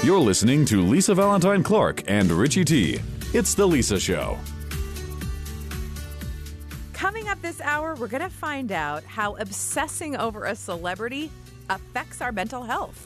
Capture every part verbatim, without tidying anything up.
You're listening to Lisa Valentine Clark and Richie T. It's The Lisa Show. Coming up this hour, we're going to find out how obsessing over a celebrity affects our mental health.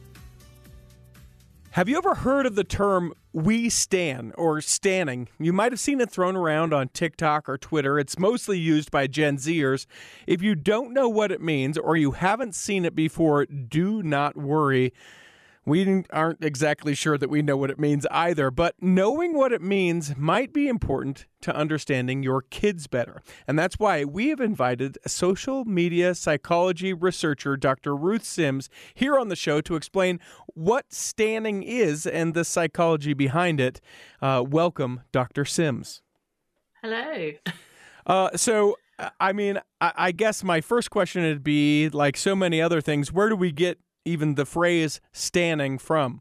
Have you ever heard of the term "we stan" or "stanning"? You might have seen it thrown around on TikTok or Twitter. It's mostly used by Gen Zers. If you don't know what it means or you haven't seen it before, do not worry. We aren't exactly sure that we know what it means either, but knowing what it means might be important to understanding your kids better. And that's why we have invited social media psychology researcher Doctor Ruth Sims here on the show to explain what stanning is and the psychology behind it. Uh, welcome, Doctor Sims. Hello. Uh, so, I mean, I, I guess my first question would be, like so many other things, where do we get even the phrase "stanning" from?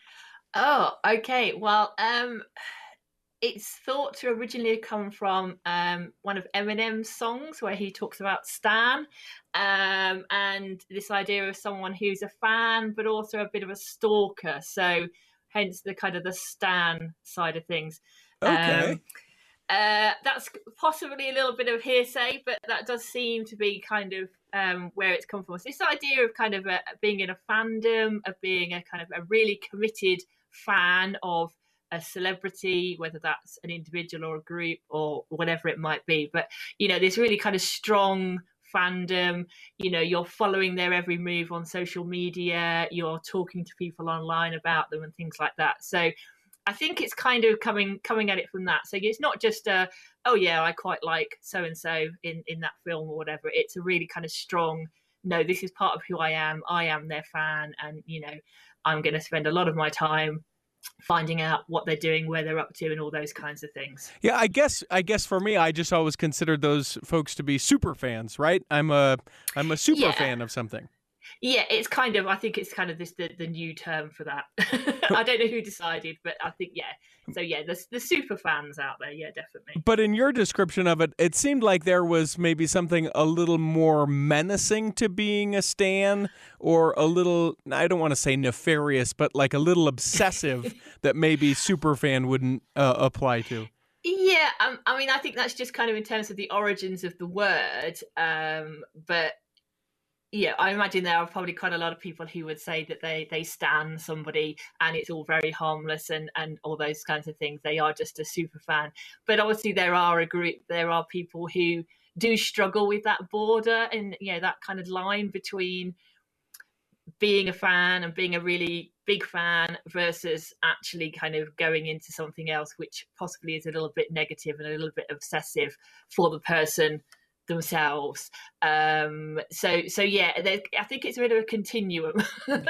Oh, okay. Well, um, it's thought to originally come from um, one of Eminem's songs where he talks about Stan, um, and this idea of someone who's a fan but also a bit of a stalker. So, hence the kind of the Stan side of things. Okay. Um, Uh, that's possibly a little bit of hearsay, but that does seem to be kind of um, where it's come from. So this idea of kind of a, being in a fandom, of being a kind of a really committed fan of a celebrity, whether that's an individual or a group or whatever it might be. But, you know, this really kind of strong fandom, you know, you're following their every move on social media, you're talking to people online about them and things like that. So I think it's kind of coming coming at it from that. So it's not just a, oh yeah, I quite like so and so in in that film or whatever. It's a really kind of strong, no, this is part of who I am. I am their fan, and you know, I'm going to spend a lot of my time finding out what they're doing, where they're up to, and all those kinds of things. Yeah, I guess I guess for me, I just always considered those folks to be super fans, right? I'm a I'm a super Yeah. fan of something. Yeah, it's kind of, I think it's kind of this the, the new term for that. I don't know who decided, but I think, yeah. So, yeah, there's the super fans out there. Yeah, definitely. But in your description of it, it seemed like there was maybe something a little more menacing to being a stan, or a little, I don't want to say nefarious, but like a little obsessive that maybe superfan wouldn't uh, apply to. Yeah, um, I mean, I think that's just kind of in terms of the origins of the word. Um, but yeah, I imagine there are probably quite a lot of people who would say that they they stan somebody and it's all very harmless and, and all those kinds of things. They are just a super fan. But obviously there are a group, there are people who do struggle with that border and, you know, that kind of line between being a fan and being a really big fan versus actually kind of going into something else, which possibly is a little bit negative and a little bit obsessive for the person themselves. Um, so, so yeah, there- I think it's a bit of a continuum.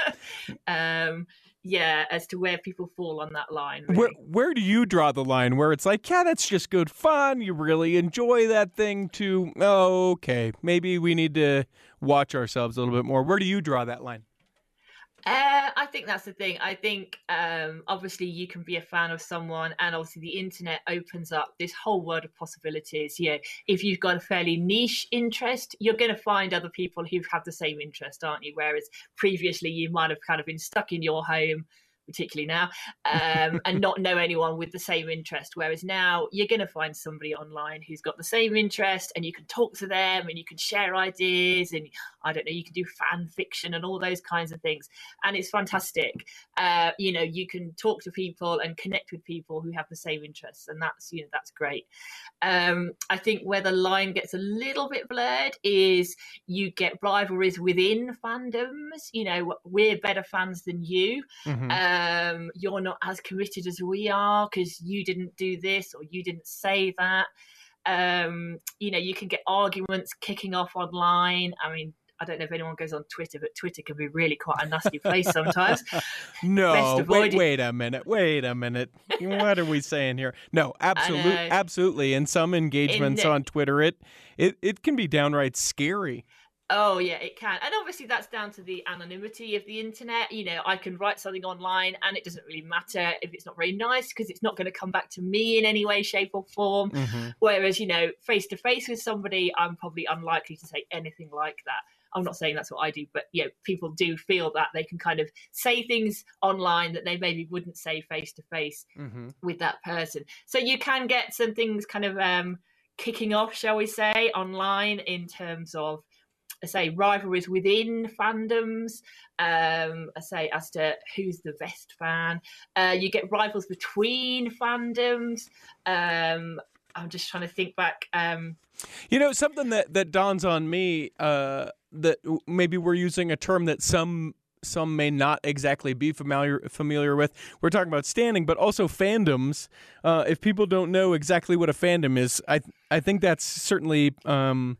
um, yeah, as to where people fall on that line. Really. Where where do you draw the line where it's like, yeah, that's just good fun, you really enjoy that thing, to, oh, okay, maybe we need to watch ourselves a little bit more? Where do you draw that line? Uh, I think that's the thing. I think um, obviously you can be a fan of someone, and obviously the internet opens up this whole world of possibilities. Yeah, if you've got a fairly niche interest, you're going to find other people who have the same interest, aren't you? Whereas previously you might have kind of been stuck in your home, particularly now, um, and not know anyone with the same interest. Whereas now you're going to find somebody online who's got the same interest, and you can talk to them and you can share ideas, and I don't know, you can do fan fiction and all those kinds of things. And it's fantastic. Uh, you know, you can talk to people and connect with people who have the same interests, and that's, you know, that's great. Um, I think where the line gets a little bit blurred is you get rivalries within fandoms. You know, we're better fans than you. Mm-hmm. Um, you're not as committed as we are because you didn't do this or you didn't say that. Um, you know, you can get arguments kicking off online. I mean, I don't know if anyone goes on Twitter, but Twitter can be really quite a nasty place sometimes. No, wait, wait a minute, wait a minute. What are we saying here? No, absolutely, absolutely. In some engagements In, on Twitter, it, it it can be downright scary. Oh, yeah, it can. And obviously that's down to the anonymity of the internet. You know, I can write something online and it doesn't really matter if it's not very nice because it's not going to come back to me in any way, shape or form. Mm-hmm. Whereas, you know, face to face with somebody, I'm probably unlikely to say anything like that. I'm not saying that's what I do, but you know, people do feel that they can kind of say things online that they maybe wouldn't say face to face with that person. So you can get some things kind of um, kicking off, shall we say, online in terms of, I say, rivalries within fandoms. Um, I say as to who's the best fan. Uh, you get rivals between fandoms. Um, I'm just trying to think back. Um, you know, something that, that dawns on me, uh, that maybe we're using a term that some some may not exactly be familiar familiar with. We're talking about standing, but also fandoms. Uh, if people don't know exactly what a fandom is, I I think that's certainly um,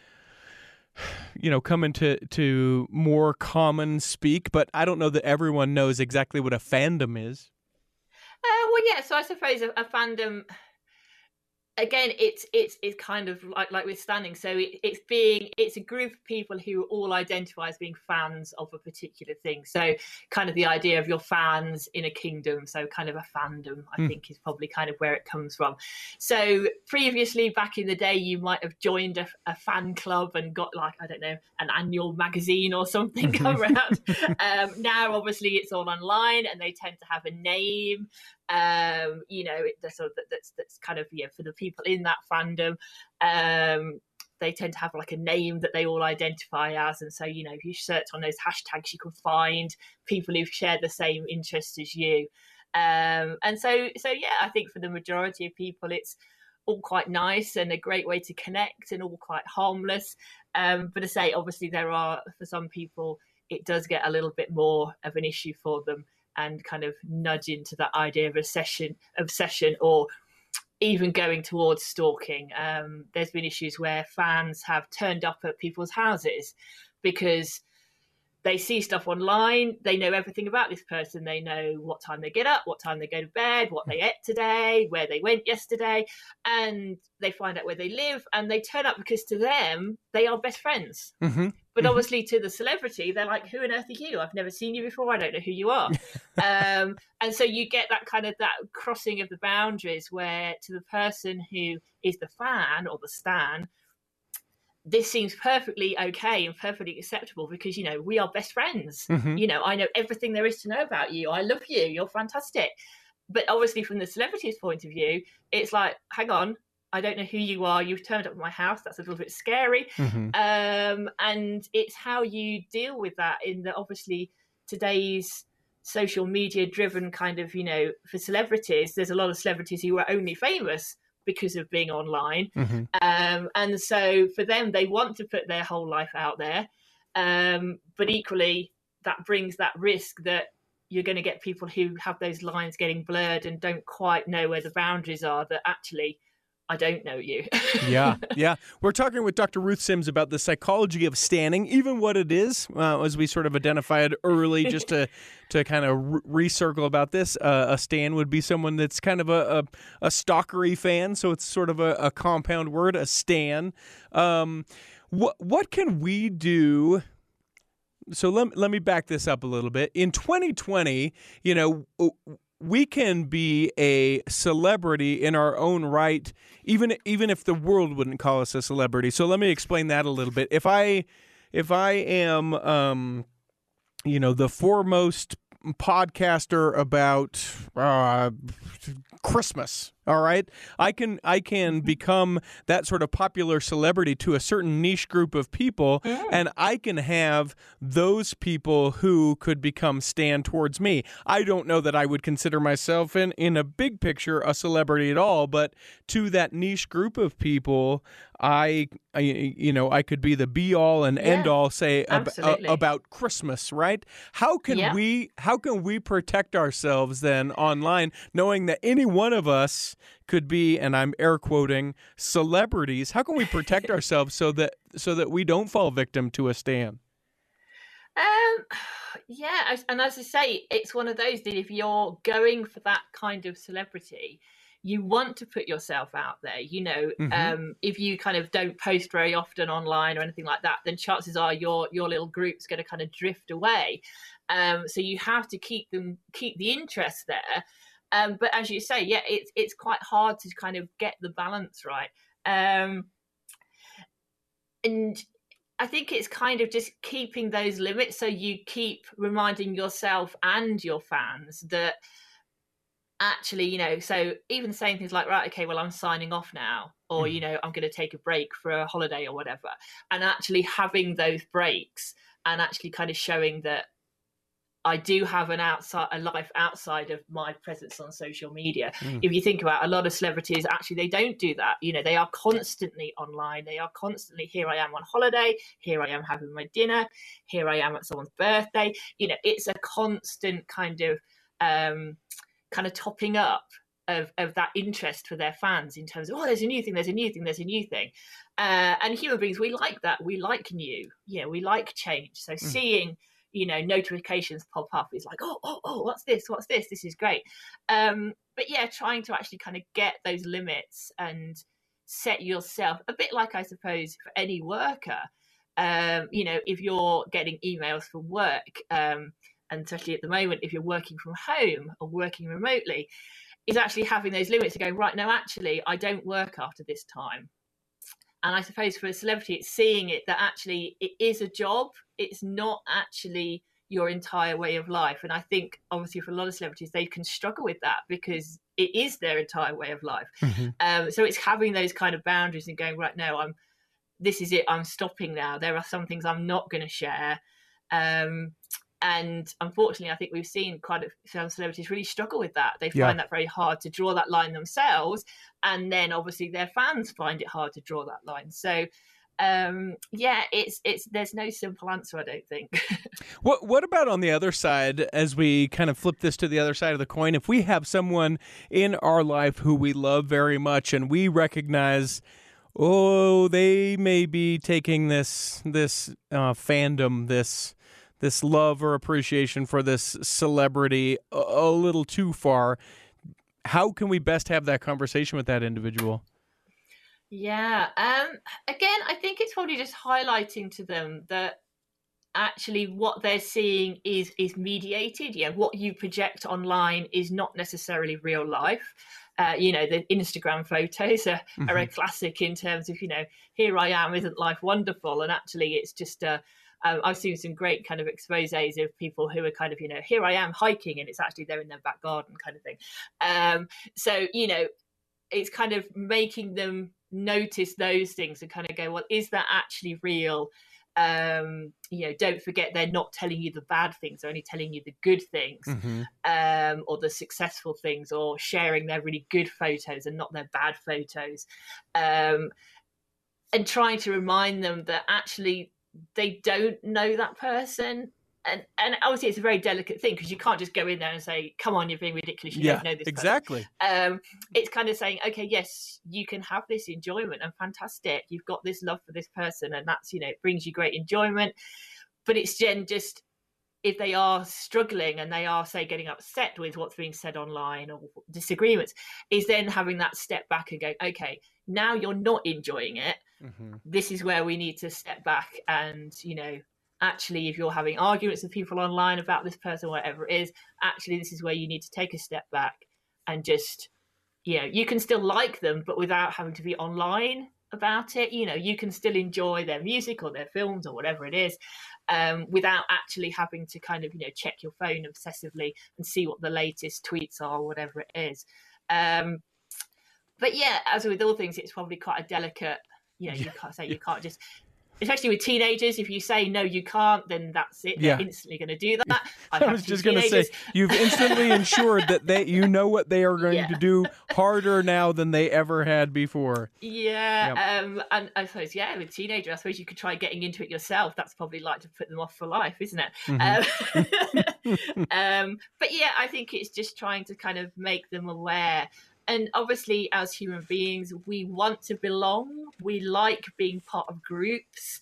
you know coming to to more common speak. But I don't know that everyone knows exactly what a fandom is. Uh, well, yeah. So I suppose a, a fandom. Again, it's it's it's kind of like like with standing. So it, it's being it's a group of people who all identify as being fans of a particular thing. So kind of the idea of your fans in a kingdom. So kind of a fandom, I mm. think, is probably kind of where it comes from. So previously, back in the day, you might have joined a, a fan club and got like I don't know an annual magazine or something come around. um, now, obviously, it's all online, and they tend to have a name. Um, you know, that's that's that's kind of yeah for the people in that fandom. Um, they tend to have like a name that they all identify as, and so you know, if you search on those hashtags, you can find people who share the same interests as you. Um, and so, so yeah, I think for the majority of people, it's all quite nice and a great way to connect, and all quite harmless. Um, but to say, obviously, there are for some people, it does get a little bit more of an issue for them, and kind of nudge into that idea of obsession, obsession, or even going towards stalking. Um, there's been issues where fans have turned up at people's houses because they see stuff online. They know everything about this person. They know what time they get up, what time they go to bed, what they ate today, where they went yesterday, and they find out where they live, and they turn up because to them, they are best friends. Mm-hmm. But mm-hmm. obviously to the celebrity, they're like, who on earth are you? I've never seen you before. I don't know who you are. um, and so you get that kind of that crossing of the boundaries where to the person who is the fan or the stan, this seems perfectly okay and perfectly acceptable because, you know, we are best friends. Mm-hmm. You know, I know everything there is to know about you. I love you. You're fantastic. But obviously from the celebrity's point of view, it's like, hang on, I don't know who you are. You've turned up at my house. That's a little bit scary. Mm-hmm. Um, and it's how you deal with that in the, obviously, today's social media driven kind of, you know, for celebrities, there's a lot of celebrities who are only famous because of being online. Mm-hmm. Um, and so for them, they want to put their whole life out there. Um, but equally, that brings that risk that you're going to get people who have those lines getting blurred and don't quite know where the boundaries are, that actually, I don't know you. yeah, yeah. We're talking with Doctor Ruth Sims about the psychology of standing, even what it is, uh, as we sort of identified early, just to to kind of re- recircle about this. Uh, a stan would be someone that's kind of a, a, a stalkery fan, so it's sort of a, a compound word, a stan. Um, what what can we do? So let, let me back this up a little bit. In twenty twenty, you know, we can be a celebrity in our own right, even even if the world wouldn't call us a celebrity. So let me explain that a little bit. If I if I am, um, you know, the foremost podcaster about uh, Christmas, all right, I can I can become that sort of popular celebrity to a certain niche group of people, mm. and I can have those people who could become stan towards me. I don't know that I would consider myself in in a big picture a celebrity at all, but to that niche group of people, I, I you know I could be the be all and yeah, end all, say ab- a, about Christmas, right? How can yeah. we how can we protect ourselves then online, knowing that any one of us could be, and I'm air quoting, celebrities? How can we protect ourselves so that so that we don't fall victim to a stan? Um, yeah, and as I say, it's one of those that if you're going for that kind of celebrity, you want to put yourself out there. You know, mm-hmm. um, if you kind of don't post very often online or anything like that, then chances are your your little group's going to kind of drift away. Um, so you have to keep them keep the interest there. Um, but as you say, yeah, it's it's quite hard to kind of get the balance right. Um, and I think it's kind of just keeping those limits, so you keep reminding yourself and your fans that actually, you know, so even saying things like, right, okay, well, I'm signing off now, or, you know, I'm going to take a break for a holiday or whatever, and actually having those breaks and actually kind of showing that I do have an outside a life outside of my presence on social media. Mm. If you think about a lot of celebrities, actually they don't do that. You know, they are constantly online. They are constantly, here I am on holiday, here I am having my dinner, here I am at someone's birthday. You know, it's a constant kind of um, kind of topping up of, of that interest for their fans in terms of, oh, there's a new thing, there's a new thing, there's a new thing. Uh, and human beings, we like that. We like new. You know, we like change. So mm. seeing, you know, notifications pop up is like, oh, oh, oh, what's this? What's this? This is great. Um, but yeah, trying to actually kind of get those limits and set yourself a bit like, I suppose, for any worker, um, you know, if you're getting emails from work, um, and especially at the moment, if you're working from home or working remotely, is actually having those limits to go, right, no, actually, I don't work after this time. And I suppose for a celebrity, it's seeing it that actually it is a job. It's not actually your entire way of life. And I think obviously for a lot of celebrities, they can struggle with that because it is their entire way of life. Mm-hmm. Um, so it's having those kind of boundaries and going, right, no, I'm, this is it. I'm stopping now. There are some things I'm not going to share. Um, And unfortunately, I think we've seen quite a few celebrities really struggle with that. They find yeah. that very hard to draw that line themselves. And then obviously their fans find it hard to draw that line. So, um, yeah, it's it's there's no simple answer, I don't think. What What about on the other side, as we kind of flip this to the other side of the coin, if we have someone in our life who we love very much and we recognize, oh, they may be taking this, this uh, fandom, this... this love or appreciation for this celebrity a, a little too far, how can we best have that conversation with that individual? Yeah. Um, again, I think it's probably just highlighting to them that actually what they're seeing is is mediated. Yeah, what you project online is not necessarily real life. Uh, you know, the Instagram photos are, mm-hmm. are a classic in terms of, you know, here I am, isn't life wonderful? And actually it's just a Um, I've seen some great kind of exposés of people who are kind of, you know, here I am hiking and it's actually they're in their back garden kind of thing. Um, so, you know, it's kind of making them notice those things and kind of go, well, is that actually real? Um, you know, don't forget they're not telling you the bad things, they're only telling you the good things, mm-hmm. um, or the successful things, or sharing their really good photos and not their bad photos. Um, and trying to remind them that actually they don't know that person. And and obviously it's a very delicate thing because you can't just go in there and say, come on, you're being ridiculous, you yeah, don't know this exactly. person. Um, it's kind of saying, okay, yes, you can have this enjoyment and fantastic. You've got this love for this person and that's, you know, it brings you great enjoyment. But it's then just, if they are struggling and they are, say, getting upset with what's being said online or disagreements, is then having that step back and go, okay, now you're not enjoying it. Mm-hmm. This is where we need to step back and, you know, actually, if you're having arguments with people online about this person, whatever it is, actually, this is where you need to take a step back and just, you know, you can still like them, but without having to be online about it. You know, you can still enjoy their music or their films or whatever it is, um, without actually having to kind of, you know, check your phone obsessively and see what the latest tweets are or whatever it is. Um, but yeah, as with all things, it's probably quite a delicate, you know, you can't say, you can't just... Especially with teenagers, if you say, no, you can't, then that's it. They're yeah. instantly going to do that. I've I was just going to say, you've instantly ensured that they, you know what they are going yeah. to do harder now than they ever had before. Yeah. Yep. Um, and I suppose, yeah, with teenagers, I suppose you could try getting into it yourself. That's probably like to put them off for life, isn't it? Mm-hmm. Um, um, but yeah, I think it's just trying to kind of make them aware. And obviously, as human beings, we want to belong. We like being part of groups.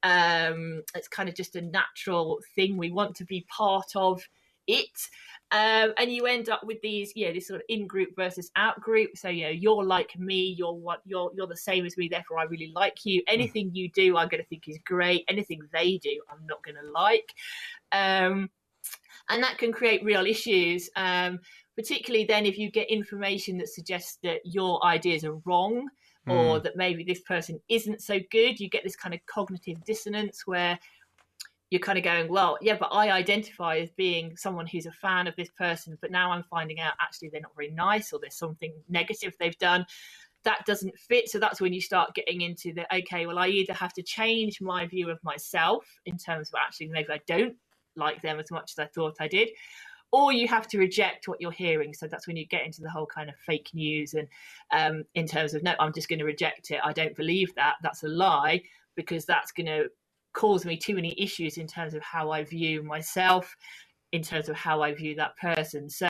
Um, it's kind of just a natural thing. We want to be part of it. Um, and you end up with these, yeah, this sort of in-group versus out-group. So, you know, you're like me. You're what you're you're the same as me. Therefore, I really like you. Anything you do, I'm going to think is great. Anything they do, I'm not going to like. Um, and that can create real issues. Um, particularly then if you get information that suggests that your ideas are wrong, or Mm. that maybe this person isn't so good. You get this kind of cognitive dissonance where you're kind of going, well, yeah, but I identify as being someone who's a fan of this person, but now I'm finding out actually they're not very nice, or there's something negative they've done that doesn't fit. So that's when you start getting into the, okay, well, I either have to change my view of myself in terms of actually maybe I don't like them as much as I thought I did, or you have to reject what you're hearing. So that's when you get into the whole kind of fake news and um, in terms of, no, I'm just going to reject it. I don't believe that. That's a lie, because that's going to cause me too many issues in terms of how I view myself, in terms of how I view that person. So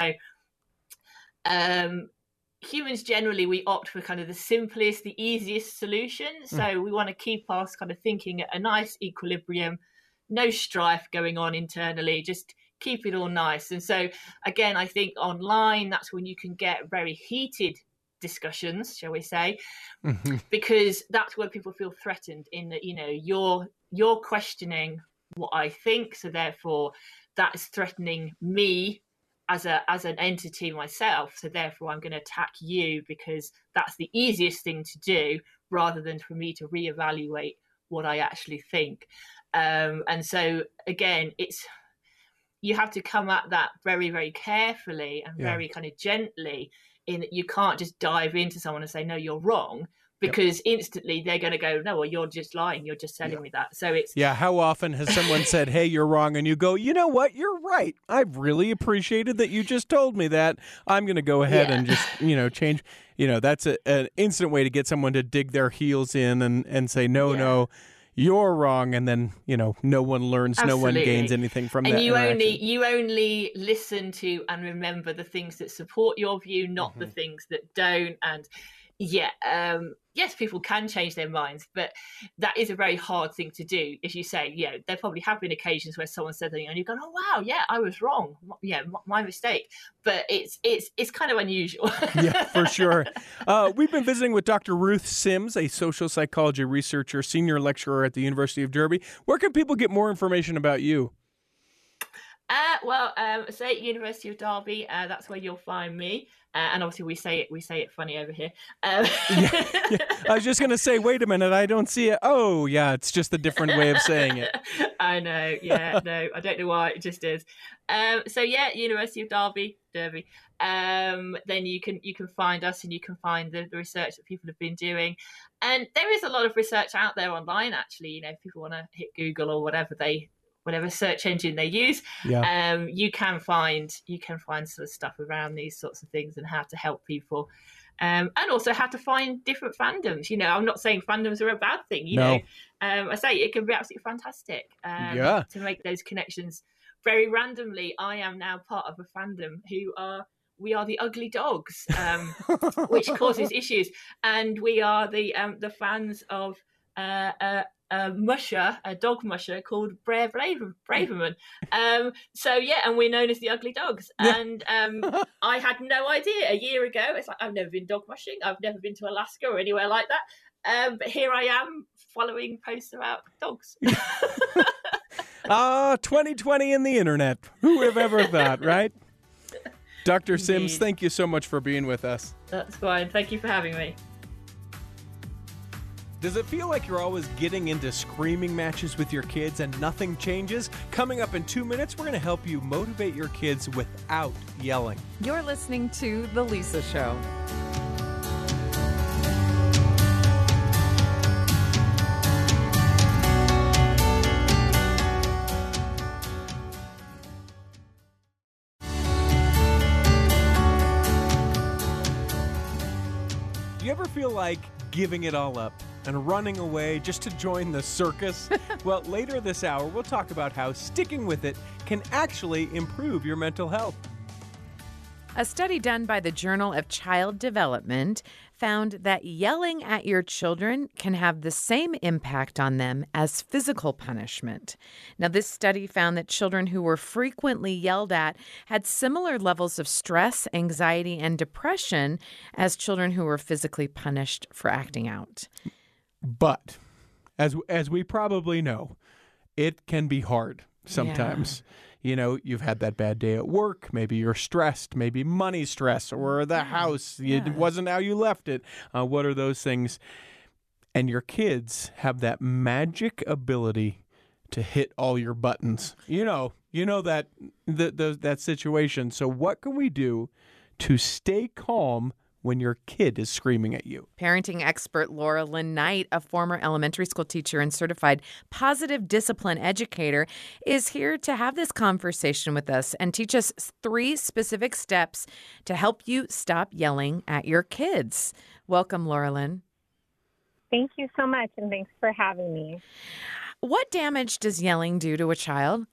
um, humans generally, we opt for kind of the simplest, the easiest solution. So mm. we want to keep us kind of thinking at a nice equilibrium, no strife going on internally, just keep it all nice. And so again, I think online, that's when you can get very heated discussions, shall we say, mm-hmm. because that's where people feel threatened in that, you know, you're you're questioning what I think, so therefore that is threatening me as a as an entity myself, so therefore I'm going to attack you because that's the easiest thing to do, rather than for me to reevaluate what I actually think. Um, and so again, it's you have to come at that very, very carefully and yeah. very kind of gently, in that you can't just dive into someone and say, no, you're wrong, because yep. instantly they're going to go, no, well, you're just lying. You're just telling yep. me that. So it's... Yeah, how often has someone said, hey, you're wrong, and you go, you know what, you're right. I've really appreciated that you just told me that. I'm going to go ahead yeah. and just, you know, change. You know, that's a, an instant way to get someone to dig their heels in and, and say, no, yeah. no, you're wrong, and then, you know, no one learns, Absolutely. no one gains anything from and that you interaction. only you only listen to and remember the things that support your view, not mm-hmm. the things that don't. And yeah, um, yes, people can change their minds, but that is a very hard thing to do. As you say, yeah, there probably have been occasions where someone said something and you've gone, oh wow, yeah, I was wrong, yeah, my mistake. But it's it's it's kind of unusual. Yeah, for sure. Uh, we've been visiting with Doctor Ruth Sims, a social psychology researcher, senior lecturer at the University of Derby. Where can people get more information about you? Uh, well, um, say University of Derby. Uh, that's where you'll find me. Uh, and obviously, we say it we say it funny over here. Um, yeah, yeah. I was just going to say, wait a minute, I don't see it. Oh, yeah, it's just a different way of saying it. I know. Yeah, no, I don't know why. It just is. Um, so yeah, University of Derby, Derby. Um, then you can you can find us, and you can find the, the research that people have been doing. And there is a lot of research out there online. Actually, you know, if people want to hit Google or whatever they. whatever search engine they use, yeah. um, you can find you can find sort of stuff around these sorts of things and how to help people, um, and also how to find different fandoms. You know, I'm not saying fandoms are a bad thing. You no. know, um, I say it can be absolutely fantastic um, yeah. to make those connections. Very randomly, I am now part of a fandom who are we are the Ugly Dogs, um, which causes issues, and we are the um, the fans of. Uh, uh, A musher, a dog musher called Brer Braver, Braverman. Um, so yeah, and we're known as the Ugly Dogs. Yeah. And um, I had no idea a year ago. It's like I've never been dog mushing. I've never been to Alaska or anywhere like that. Um, but here I am following posts about dogs. Ah, twenty twenty in the internet. Who would have ever thought, right? Doctor Indeed. Sims, thank you so much for being with us. That's fine. Thank you for having me. Does it feel like you're always getting into screaming matches with your kids and nothing changes? Coming up in two minutes, we're going to help you motivate your kids without yelling. You're listening to The Lisa Show. Do you ever feel like giving it all up and running away just to join the circus? Well, later this hour, we'll talk about how sticking with it can actually improve your mental health. A study done by the Journal of Child Development found that yelling at your children can have the same impact on them as physical punishment. Now, this study found that children who were frequently yelled at had similar levels of stress, anxiety, and depression as children who were physically punished for acting out. But, as as we probably know, it can be hard sometimes. you know, you've had that bad day at work. Maybe you're stressed, maybe money stress, or the house, yeah. it wasn't how you left it. Uh, what are those things? And your kids have that magic ability to hit all your buttons. You know, you know that the, the, that situation. So what can we do to stay calm when your kid is screaming at you? Parenting expert Laura Lynn Knight, a former elementary school teacher and certified positive discipline educator, is here to have this conversation with us and teach us three specific steps to help you stop yelling at your kids. Welcome, Laura Lynn. Thank you so much, and thanks for having me. What damage does yelling do to a child?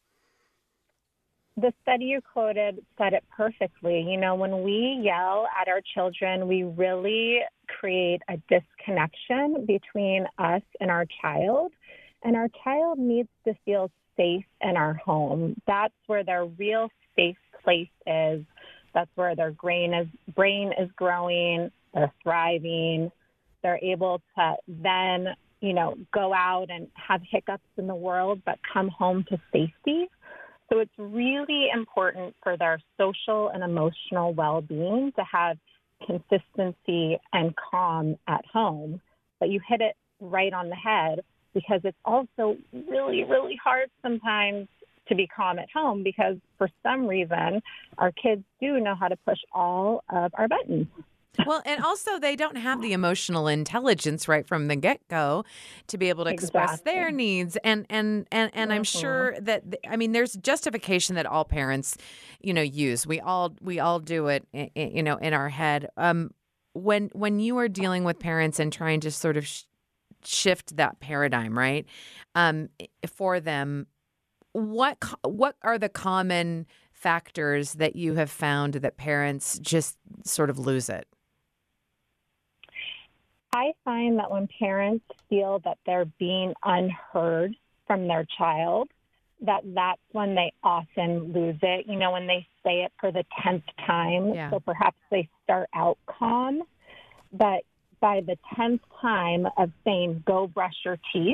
The study you quoted said it perfectly. You know, when we yell at our children, we really create a disconnection between us and our child. And our child needs to feel safe in our home. That's where their real safe place is. That's where their brain is, brain is growing, they're thriving. They're able to then, you know, go out and have hiccups in the world, but come home to safety. So it's really important for their social and emotional well-being to have consistency and calm at home. But you hit it right on the head, because it's also really, really hard sometimes to be calm at home, because for some reason our kids do know how to push all of our buttons. Well, and also they don't have the emotional intelligence right from the get-go to be able to express Exactly. their needs. And and and, and I'm Mhm. sure that, I mean, there's justification that all parents, you know, use. We all we all do it, you know, in our head. Um, when when you are dealing with parents and trying to sort of sh- shift that paradigm, right, um, for them, what co- what are the common factors that you have found that parents just sort of lose it? I find that when parents feel that they're being unheard from their child, that that's when they often lose it. You know, when they say it for the tenth time, Yeah. so perhaps they start out calm, but by the tenth time of saying, go brush your teeth,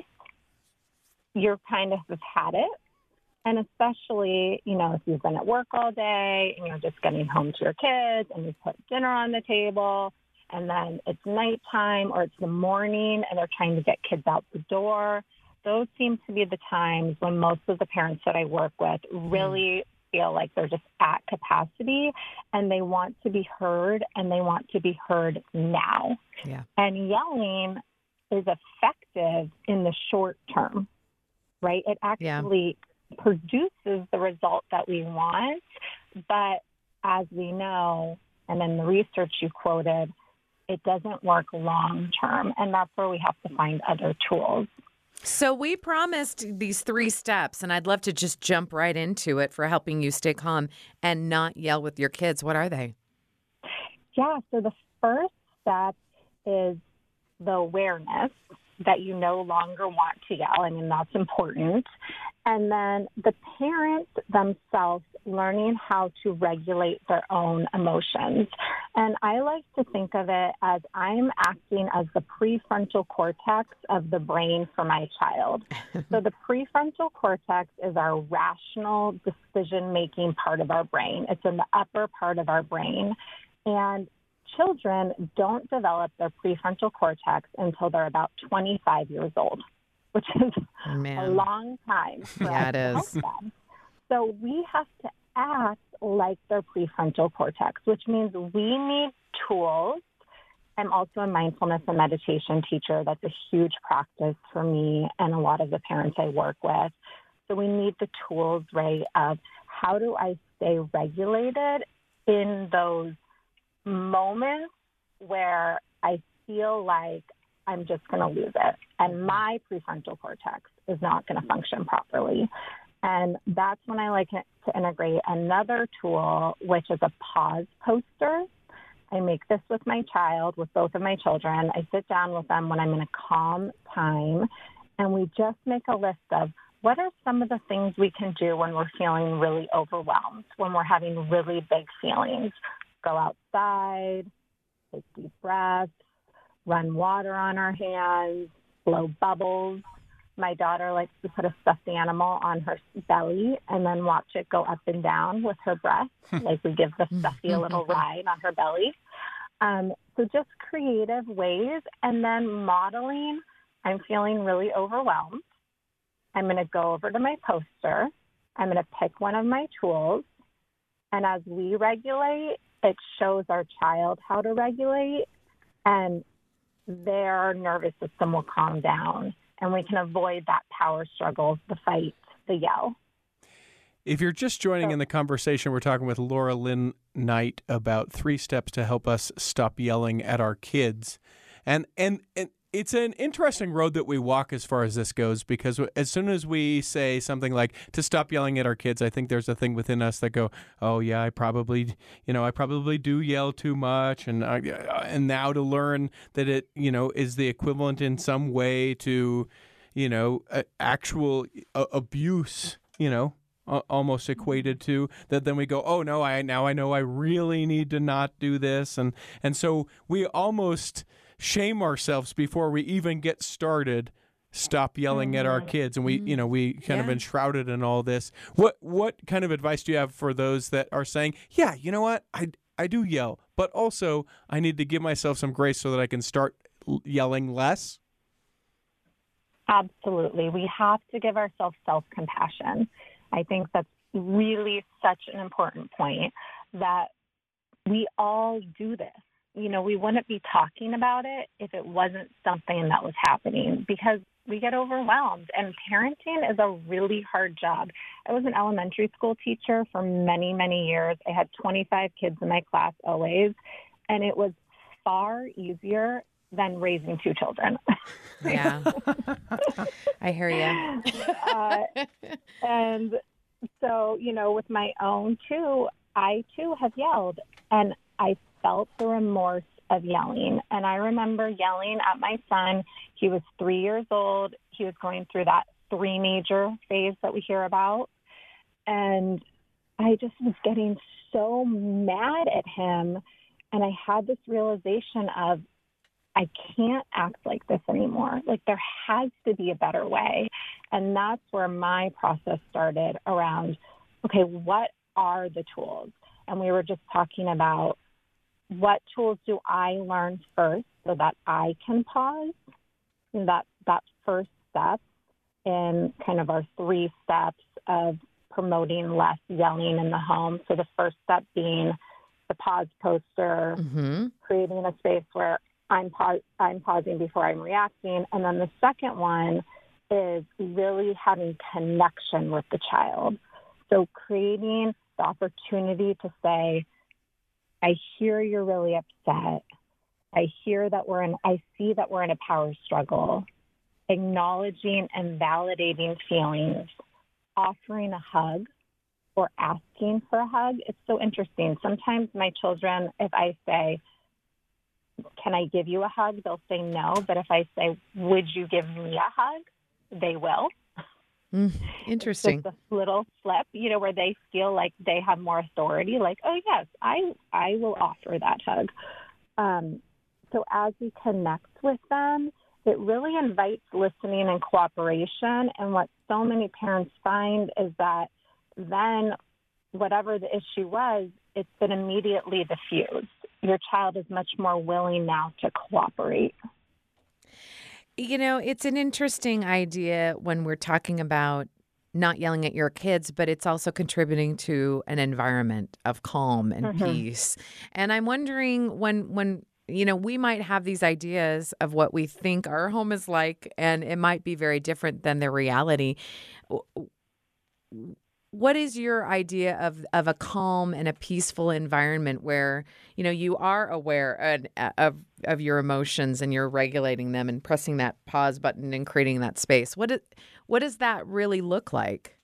you're kind of have had it. And especially, you know, if you've been at work all day and you're just getting home to your kids and you put dinner on the table, and then it's nighttime or it's the morning and they're trying to get kids out the door. Those seem to be the times when most of the parents that I work with really feel like they're just at capacity and they want to be heard, and they want to be heard now. Yeah. And yelling is effective in the short term, right? It actually yeah. produces the result that we want. But as we know, and in the research you quoted, it doesn't work long term. And that's where we have to find other tools. So we promised these three steps, and I'd love to just jump right into it for helping you stay calm and not yell with your kids. What are they? Yeah, so the first step is the awareness that you no longer want to yell. I mean, that's important. And then the parents themselves learning how to regulate their own emotions. And I like to think of it as I'm acting as the prefrontal cortex of the brain for my child. So the prefrontal cortex is our rational decision-making part of our brain. It's in the upper part of our brain. And children don't develop their prefrontal cortex until they're about twenty-five years old, which is Man. a long time for Yeah, us it to help is. them. So we have to act like their prefrontal cortex, which means we need tools. I'm also a mindfulness and meditation teacher. That's a huge practice for me and a lot of the parents I work with. So we need the tools, right, of how do I stay regulated in those moments where I feel like I'm just going to lose it and my prefrontal cortex is not going to function properly. And that's when I like to integrate another tool, which is a pause poster. I make this with my child, with both of my children. I sit down with them when I'm in a calm time, and we just make a list of what are some of the things we can do when we're feeling really overwhelmed, when we're having really big feelings. Go outside, take deep breaths, run water on our hands, blow bubbles. My daughter likes to put a stuffed animal on her belly and then watch it go up and down with her breath. Like we give the stuffy a little ride on her belly. Um, so just creative ways. And then modeling, I'm feeling really overwhelmed. I'm going to go over to my poster. I'm going to pick one of my tools. And as we regulate, it shows our child how to regulate, and their nervous system will calm down. And we can avoid that power struggle, the fight, the yell. If you're just joining So, in the conversation, we're talking with Laura Lynn Knight about three steps to help us stop yelling at our kids. And, and, and it's an interesting road that we walk as far as this goes, because as soon as we say something like to stop yelling at our kids, I think there's a thing within us that go, oh yeah, I probably, you know, I probably do yell too much. And, I, and now to learn that it, you know, is the equivalent in some way to, you know, actual abuse, you know, almost equated to that, then we go, oh no, I now I know I really need to not do this. And, and so we almost shame ourselves before we even get started. Stop yelling mm-hmm. at our kids, and we, you know, we kind yeah. of enshrouded in all this. What what kind of advice do you have for those that are saying, yeah, you know what, I I do yell, but also I need to give myself some grace so that I can start yelling less? Absolutely, we have to give ourselves self-compassion. I think that's really such an important point, that we all do this. You know, we wouldn't be talking about it if it wasn't something that was happening, because we get overwhelmed, and parenting is a really hard job. I was an elementary school teacher for many, many years. I had twenty-five kids in my class always, and it was far easier than raising two children. Yeah. I hear you. uh, and so, you know, with my own too, I too have yelled, and I felt the remorse of yelling. And I remember yelling at my son. He was three years old. He was going through that three major phase that we hear about. And I just was getting so mad at him. And I had this realization of, I can't act like this anymore. Like, there has to be a better way. And that's where my process started around, okay, what are the tools? And we were just talking about, what tools do I learn first so that I can pause? And that, that first step in kind of our three steps of promoting less yelling in the home. So the first step being the pause poster, mm-hmm. creating a space where I'm, pa- I'm pausing before I'm reacting. And then the second one is really having connection with the child. So creating the opportunity to say, I hear you're really upset. I hear that we're in, I see that we're in a power struggle. Acknowledging and validating feelings, offering a hug or asking for a hug. It's so interesting. Sometimes my children, if I say, can I give you a hug? They'll say no. But if I say, would you give me a hug? They will. Mm, interesting. It's just a little flip, you know, where they feel like they have more authority, like, oh, yes, I, I will offer that hug. Um, so as we connect with them, it really invites listening and cooperation. And what so many parents find is that then whatever the issue was, it's been immediately diffused. Your child is much more willing now to cooperate. You know, it's an interesting idea when we're talking about not yelling at your kids, but it's also contributing to an environment of calm and mm-hmm. peace. And I'm wondering when, when, you know, we might have these ideas of what we think our home is like, and it might be very different than the reality. What is your idea of, of a calm and a peaceful environment where, you know, you are aware of, of of your emotions and you're regulating them and pressing that pause button and creating that space? What is, what does that really look like?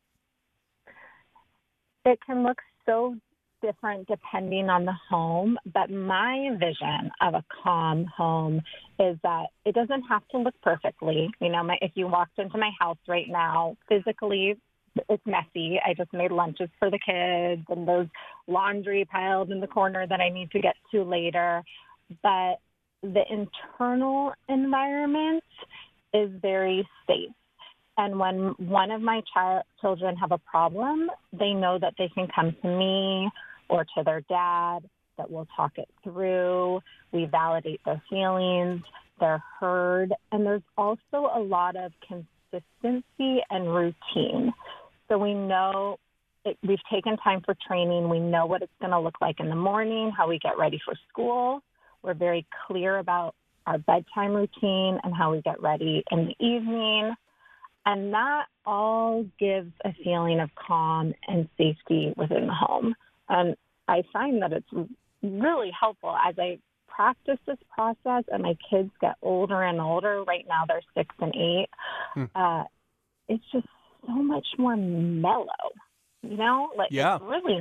It can look so different depending on the home, but my vision of a calm home is that it doesn't have to look perfectly. You know, my, if you walked into my house right now, physically, it's messy. I just made lunches for the kids and there's laundry piled in the corner that I need to get to later. But the internal environment is very safe. And when one of my child children have a problem, they know that they can come to me or to their dad, that we'll talk it through. We validate their feelings. They're heard. And there's also a lot of consistency and routine. So we know it, we've taken time for training. We know what it's going to look like in the morning, how we get ready for school. We're very clear about our bedtime routine and how we get ready in the evening. And that all gives a feeling of calm and safety within the home. And I find that it's really helpful as I practice this process and my kids get older and older. Right now they're six and eight. Hmm. Uh, it's just so much more mellow, you know, like yeah. It's really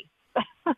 nice.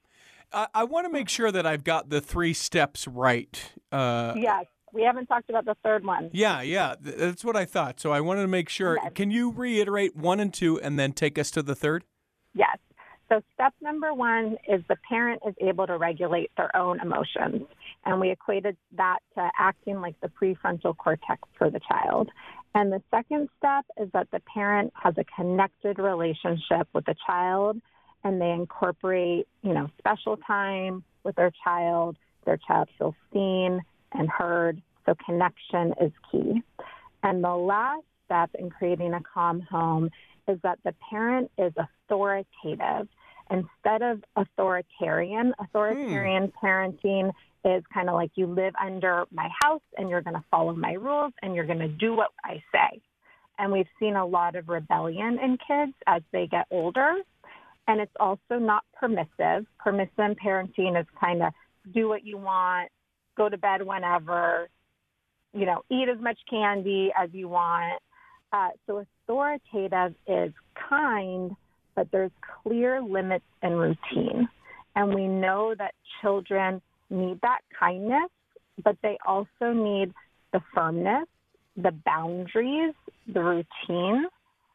I, I want to make sure that I've got the three steps right. Uh, yes. We haven't talked about the third one. Yeah, yeah. That's what I thought. So I wanted to make sure. Okay. Can you reiterate one and two and then take us to the third? Yes. So step number one is the parent is able to regulate their own emotions. And we equated that to acting like the prefrontal cortex for the child. And the second step is that the parent has a connected relationship with the child, and they incorporate, you know, special time with their child. Their child feels seen and heard. So connection is key. And the last step in creating a calm home is that the parent is authoritative instead of authoritarian. Authoritarian hmm. parenting is kind of like you live under my house and you're going to follow my rules and you're going to do what I say. And we've seen a lot of rebellion in kids as they get older. And it's also not permissive. Permissive parenting is kind of do what you want, go to bed whenever, you know, eat as much candy as you want. Uh, so authoritative is kind, but there's clear limits and routine. And we know that children need that kindness, but they also need the firmness, the boundaries, the routine,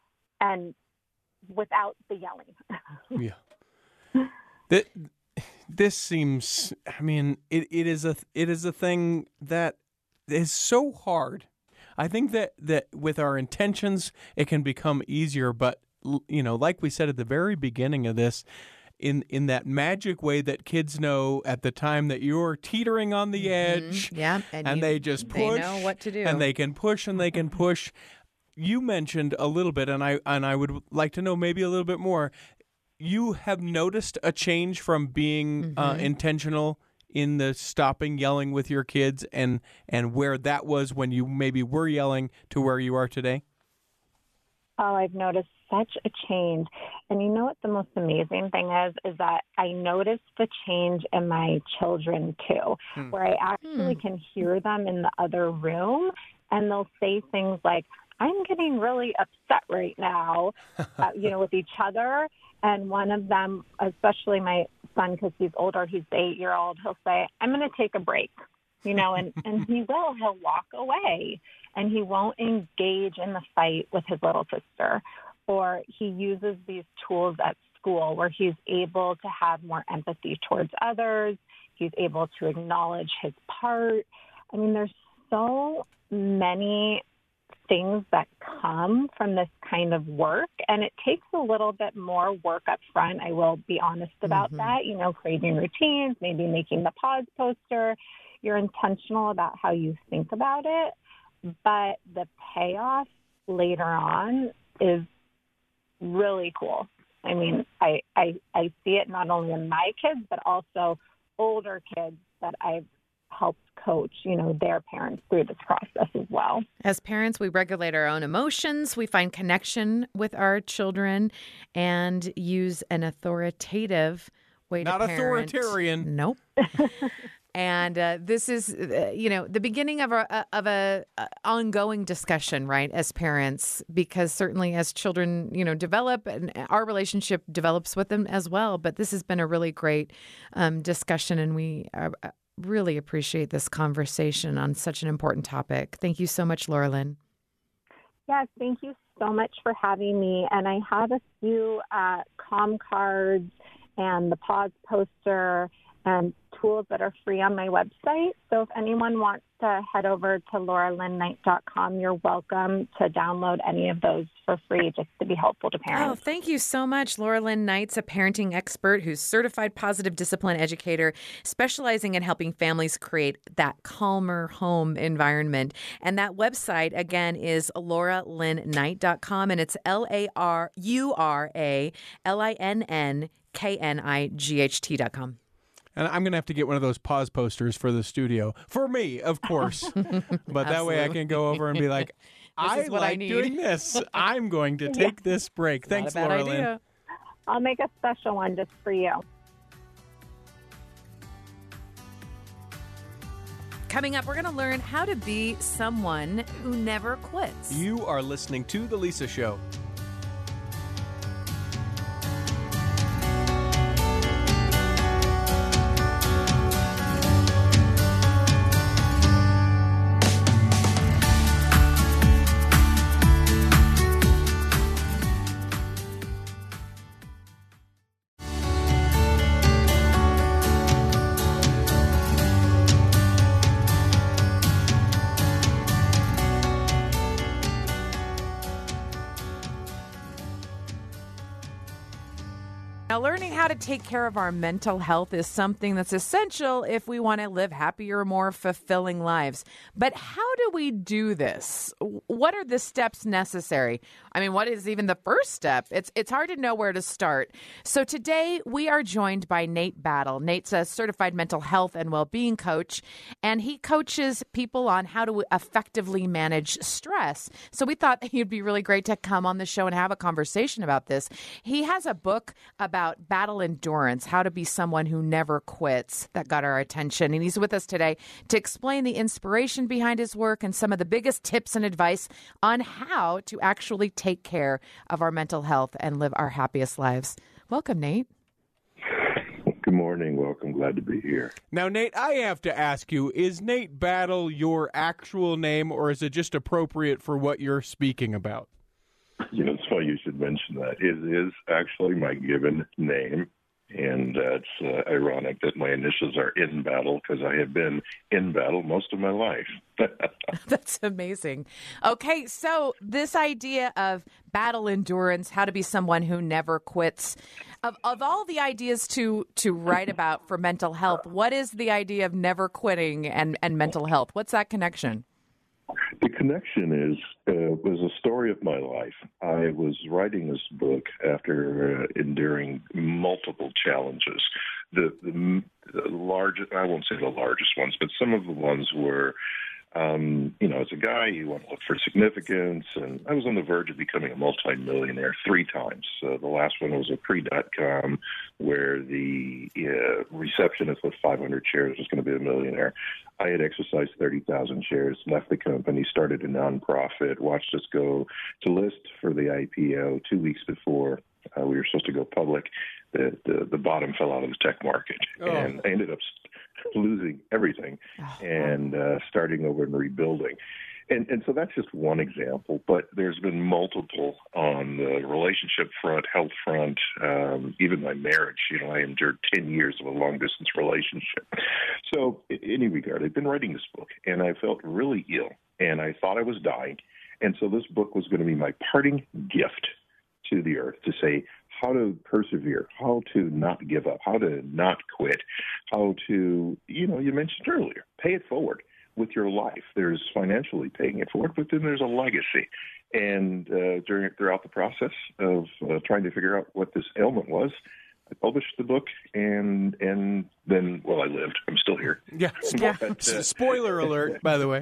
and without the yelling. Yeah. That, this seems, I mean, it, it is a it is a thing that is so hard. I think that, that with our intentions, it can become easier. But, you know, like we said at the very beginning of this, in, in that magic way that kids know at the time that you're teetering on the edge, mm-hmm. yeah, and, and you, they just push. They know what to do. And they can push and they can push. You mentioned a little bit, and I and I would like to know maybe a little bit more. You have noticed a change from being mm-hmm. uh, intentional in the stopping yelling with your kids and, and where that was when you maybe were yelling to where you are today? Oh, I've noticed such a change. And you know what the most amazing thing is, is that I noticed the change in my children too, hmm. where I actually hmm. can hear them in the other room and they'll say things like, I'm getting really upset right now, uh, you know, with each other. And one of them, especially my son, because he's older, he's the eight-year-old, he'll say, I'm going to take a break, you know, and, and he will. He'll walk away, and he won't engage in the fight with his little sister. Or he uses these tools at school where he's able to have more empathy towards others. He's able to acknowledge his part. I mean, there's so many things that come from this kind of work, and it takes a little bit more work up front. I will be honest about mm-hmm. that, you know, creating routines, maybe making the pause poster. You're intentional about how you think about it, but the payoff later on is really cool. I mean, I, I, I see it not only in my kids, but also older kids that I've helped coach, you know, their parents through this process as well. As parents, we regulate our own emotions, we find connection with our children, and use an authoritative way Not to parent. Not authoritarian. Nope. And uh, this is, uh, you know, the beginning of a of a, a ongoing discussion, right, as parents, because certainly as children, you know, develop and our relationship develops with them as well. But this has been a really great um, discussion, and we uh, really appreciate this conversation on such an important topic. Thank you so much, Laura-Lyn. Yes, thank you so much for having me. And I have a few uh, calm cards and the pause poster and tools that are free on my website. So if anyone wants to head over to laura lynn knight dot com, you're welcome to download any of those for free just to be helpful to parents. Oh, thank you so much. Laura Lynn Knight's a parenting expert who's certified positive discipline educator, specializing in helping families create that calmer home environment. And that website, again, is laura lynn knight dot com, and it's L A R U R A L I N N K N I G H T dot com. And I'm going to have to get one of those pause posters for the studio. For me, of course. But that way I can go over and be like, I is what I like need. doing this. I'm going to take this break. Thanks, Not a bad Laura idea. Lynn. I'll make a special one just for you. Coming up, we're going to learn how to be someone who never quits. You are listening to The Lisa Show. Now, learning how to take care of our mental health is something that's essential if we want to live happier, more fulfilling lives. But how do we do this? What are the steps necessary? I mean, what is even the first step? It's it's hard to know where to start. So today we are joined by Nate Battle. Nate's a certified mental health and well-being coach, and he coaches people on how to effectively manage stress. So we thought he'd be really great to come on the show and have a conversation about this. He has a book about About battle endurance, how to be someone who never quits, that got our attention. And he's with us today to explain the inspiration behind his work and some of the biggest tips and advice on how to actually take care of our mental health and live our happiest lives. Welcome, Nate. Good morning. Welcome. Glad to be here. Now, Nate, I have to ask you, is Nate Battle your actual name, or is it just appropriate for what you're speaking about? You know, it's funny you should mention that. It is actually my given name, and uh, it's uh, ironic that my initials are in battle because I have been in battle most of my life. That's amazing. Okay, so this idea of battle endurance, how to be someone who never quits, of of all the ideas to to write about for mental health, what is the idea of never quitting and, and mental health? What's that connection? The connection is uh, was a story of my life. I was writing this book after uh, enduring multiple challenges. The, the, the largest, I won't say the largest ones, but some of the ones were, um, you know, as a guy, you want to look for significance, and I was on the verge of becoming a multimillionaire three times. Uh, the last one was a pre-dot-com where the uh, receptionist with five hundred shares was going to be a millionaire. I had exercised thirty thousand shares, left the company, started a nonprofit, watched us go to list for the I P O two weeks before uh, we were supposed to go public. The, the, the bottom fell out of the tech market, oh. and I ended up losing everything oh, and uh, starting over and rebuilding. And, and so that's just one example, but there's been multiple on the relationship front, health front, um, even my marriage. You know, I endured ten years of a long-distance relationship. So in any regard, I've been writing this book, and I felt really ill, and I thought I was dying. And so this book was going to be my parting gift to the earth to say how to persevere, how to not give up, how to not quit, how to, you know, you mentioned earlier, pay it forward with your life. There's financially paying it forward, but then there's a legacy. And uh, during throughout the process of uh, trying to figure out what this ailment was, I published the book, and and then, well, I lived. I'm still here. Yeah. yeah. But, uh, Spoiler alert, by the way.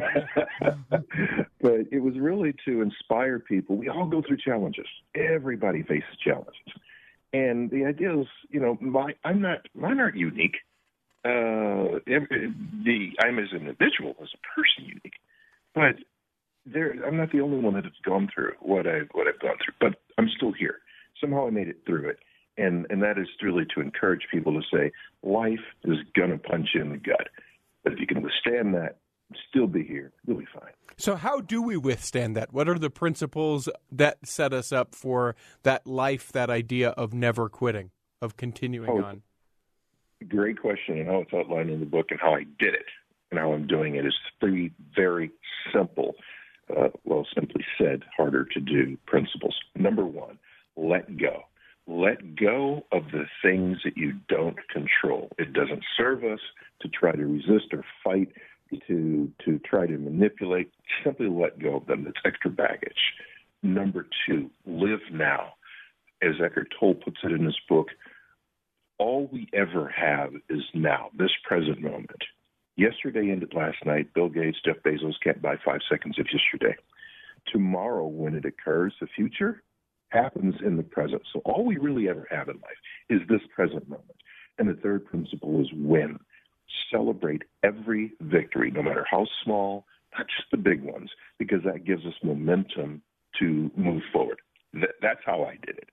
But it was really to inspire people. We all go through challenges. Everybody faces challenges. And the idea is, you know, my, I'm not, mine aren't unique. Uh, the I'm as an individual, as a person, unique, but there I'm not the only one that has gone through what I what I've gone through. But I'm still here. Somehow I made it through it, and and that is really to encourage people to say life is gonna punch you in the gut, but if you can withstand that, still be here, you'll be fine. So how do we withstand that? What are the principles that set us up for that life, that idea of never quitting? of continuing Oh, on? Great question, and how it's outlined in the book and how I did it and how I'm doing it is three very simple, uh, well, simply said, harder to do principles. Number one, let go. Let go of the things that you don't control. It doesn't serve us to try to resist or fight, to to try to manipulate. Simply let go of them. That's extra baggage. Number two, live now. As Eckhart Tolle puts it in his book, all we ever have is now, this present moment. Yesterday ended last night. Bill Gates, Jeff Bezos can't buy five seconds of yesterday. Tomorrow, when it occurs, the future happens in the present. So all we really ever have in life is this present moment. And the third principle is win. Celebrate every victory, no matter how small, not just the big ones, because that gives us momentum to move forward. Th- that's how I did it.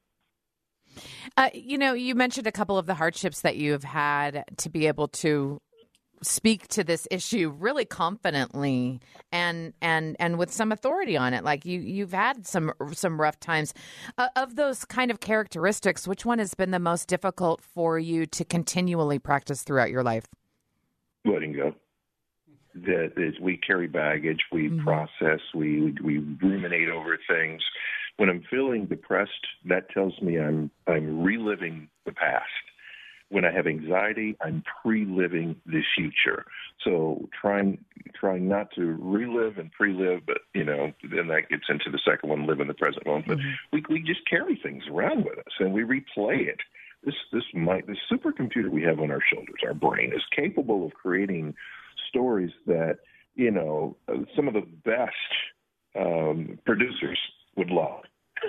Uh, you know, you mentioned a couple of the hardships that you've had to be able to speak to this issue really confidently and and and with some authority on it. Like you you've had some some rough times. Uh, of those kind of characteristics, which one has been the most difficult for you to continually practice throughout your life? Letting go. That is, we carry baggage, we mm-hmm. process, we we ruminate over things. When I'm feeling depressed, that tells me I'm I'm reliving the past. When I have anxiety, I'm pre-living the future. So trying trying not to relive and pre-live, but you know, then that gets into the second one, live in the present moment. But mm-hmm. we we just carry things around with us and we replay it. This this might this supercomputer we have on our shoulders, our brain, is capable of creating stories that, you know, some of the best um, producers would love.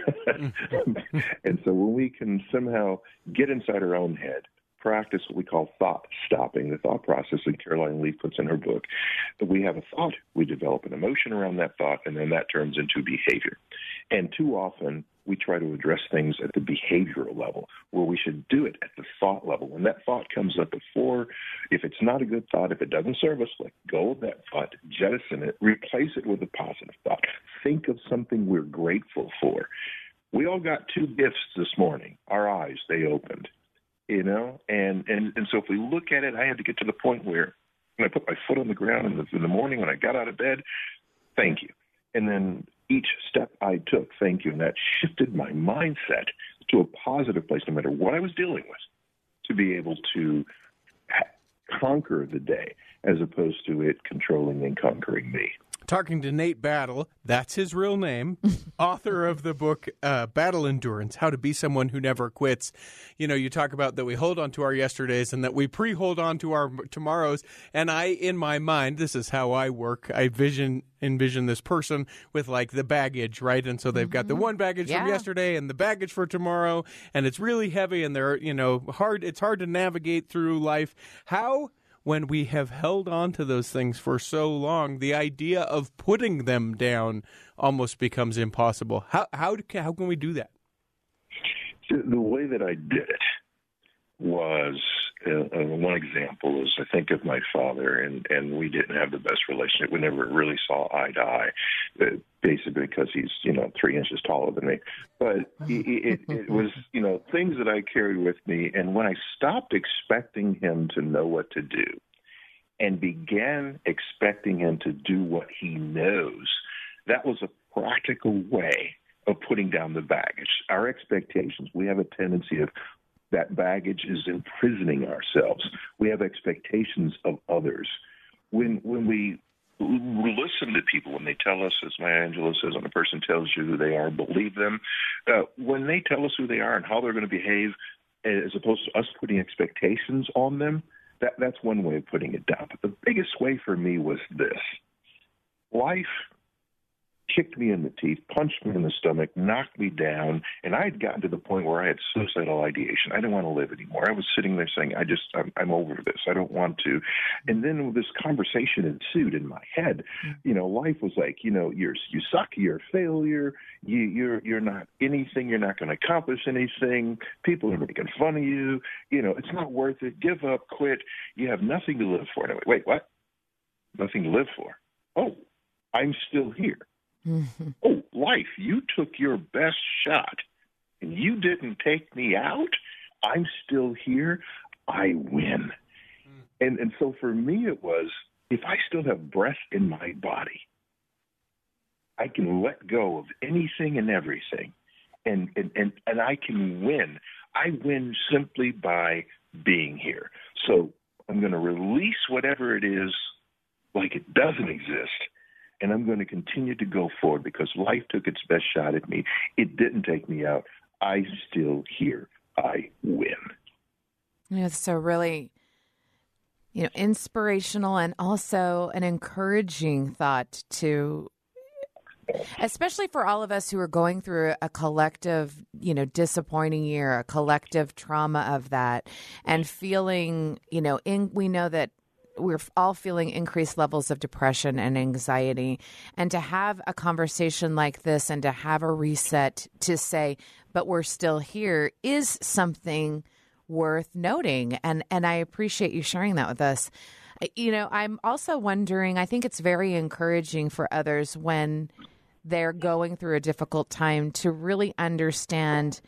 And so when we can somehow get inside our own head, practice what we call thought stopping, the thought process that Caroline Leaf puts in her book, that we have a thought, we develop an emotion around that thought, and then that turns into behavior. And too often, we try to address things at the behavioral level, where we should do it at the thought level. When that thought comes up before, if it's not a good thought, if it doesn't serve us, let go of that thought, jettison it, replace it with a positive thought. Think of something we're grateful for. We all got two gifts this morning. Our eyes, they opened, you know? And, and, and so if we look at it, I had to get to the point where when I put my foot on the ground in the, in the morning, when I got out of bed, thank you. And then each step I took, thank you, and that shifted my mindset to a positive place, no matter what I was dealing with, to be able to ha- conquer the day as opposed to it controlling and conquering me. Talking to Nate Battle, that's his real name, author of the book uh, Battle Endurance, How to Be Someone Who Never Quits. You know, you talk about that we hold on to our yesterdays and that we pre-hold on to our tomorrows. And I, in my mind, this is how I work. I vision envision this person with like the baggage, right? And so they've mm-hmm. got the one baggage yeah. from yesterday and the baggage for tomorrow, and it's really heavy and they're, you know, hard. It's hard to navigate through life. How, when we have held on to those things for so long, the idea of putting them down almost becomes impossible. How how how can we do that? The way that I did it was, uh, uh, one example is I think of my father, and, and we didn't have the best relationship. We never really saw eye to eye, uh, basically because he's, you know, three inches taller than me. But it, it, it was, you know, things that I carried with me. And when I stopped expecting him to know what to do and began expecting him to do what he knows, that was a practical way of putting down the baggage. Our expectations, we have a tendency of that baggage is imprisoning ourselves. We have expectations of others. When when we listen to people, when they tell us, as Maya Angelou says, when a person tells you who they are, believe them. Uh, when they tell us who they are and how they're going to behave, as opposed to us putting expectations on them, that, that's one way of putting it down. But the biggest way for me was this. Life kicked me in the teeth, punched me in the stomach, knocked me down, and I had gotten to the point where I had suicidal ideation. I didn't want to live anymore. I was sitting there saying, I just, I'm, I'm over this. I don't want to. And then this conversation ensued in my head. You know, life was like, you know, you're, you suck, you're a failure, you, you're, you're not anything, you're not going to accomplish anything, people are making fun of you, you know, it's not worth it, give up, quit, you have nothing to live for. And I went, wait, what? Nothing to live for? Oh, I'm still here. Mm-hmm. Oh, life, you took your best shot and you didn't take me out? I'm still here, I win. Mm. And and so for me it was, if I still have breath in my body, I can let go of anything and everything, and, and, and, and I can win. I win simply by being here. So I'm going to release whatever it is like it doesn't exist, and I'm going to continue to go forward because life took its best shot at me. It didn't take me out. I still here. I win. It's so really, you know, inspirational and also an encouraging thought to, especially for all of us who are going through a collective, you know, disappointing year, a collective trauma of that, and feeling, you know, in, we know that we're all feeling increased levels of depression and anxiety, and to have a conversation like this and to have a reset to say, but we're still here, is something worth noting. And, and I appreciate you sharing that with us. You know, I'm also wondering, I think it's very encouraging for others when they're going through a difficult time to really understand,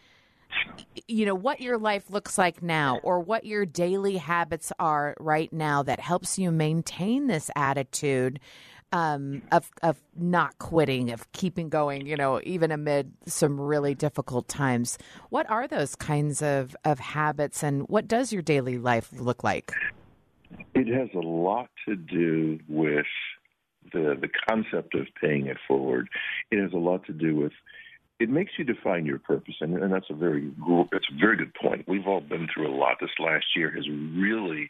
you know, what your life looks like now, or what your daily habits are right now that helps you maintain this attitude um, of of not quitting, of keeping going, you know, even amid some really difficult times. What are those kinds of, of habits, and what does your daily life look like? It has a lot to do with the the concept of paying it forward. It has a lot to do with, it makes you define your purpose, and, and that's a very that's a very good point. We've all been through a lot. This last year has really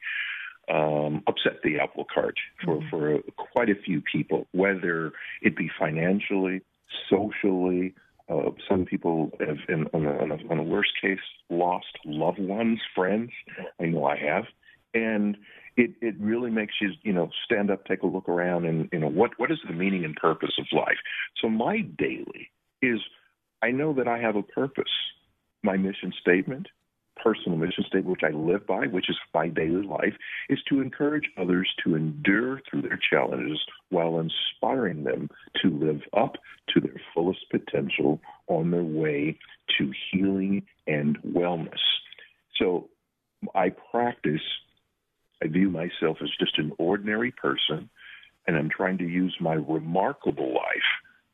um, upset the apple cart for, mm-hmm. for quite a few people, whether it be financially, socially. Uh, some people have, in, on, a, on, a, on a worst case, lost loved ones, friends. I know I have. And it, it really makes you, you know, stand up, take a look around, and, you know, what, what is the meaning and purpose of life? So my daily is, I know that I have a purpose. My mission statement, personal mission statement, which I live by, which is my daily life, is to encourage others to endure through their challenges while inspiring them to live up to their fullest potential on their way to healing and wellness. So I practice, I view myself as just an ordinary person, and I'm trying to use my remarkable life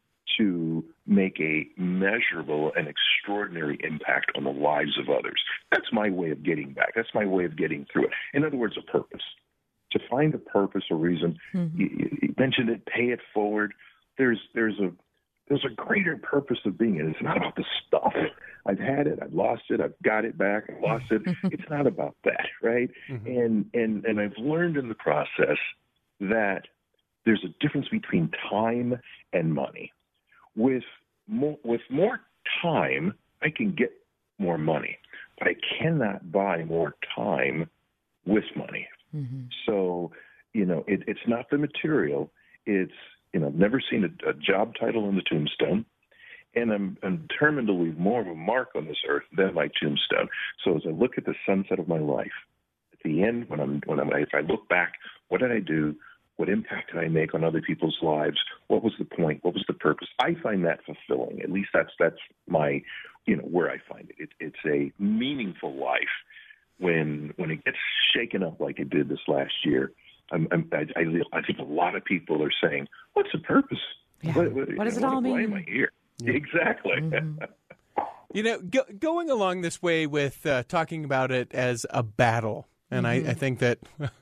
to make a measurable and extraordinary impact on the lives of others. That's my way of getting back. That's my way of getting through it. In other words, a purpose. To find a purpose, a reason. Mm-hmm. You, you mentioned it, pay it forward. There's there's a there's a greater purpose of being it. It's not about the stuff. I've had it, I've lost it, I've got it back, I lost it. It's not about that, right? Mm-hmm. And and and I've learned in the process that there's a difference between time and money. With more, with more time, I can get more money, but I cannot buy more time with money. Mm-hmm. So, you know, it, it's not the material. It's, you know, I've never seen a, a job title on the tombstone, and I'm, I'm determined to leave more of a mark on this earth than my tombstone. So as I look at the sunset of my life, at the end, when I'm, when I'm, if I look back, what did I do? What impact did I make on other people's lives? What was the point? What was the purpose? I find that fulfilling. At least that's that's my, you know, where I find it. it it's a meaningful life when when it gets shaken up like it did this last year. I'm, I'm, I, I, I think a lot of people are saying, "What's the purpose? Yeah. What, what, what does know, it all why mean? Why am I here?" Yeah. Exactly. Mm-hmm. You know, go, going along this way with uh, talking about it as a battle, and mm-hmm. I, I think that.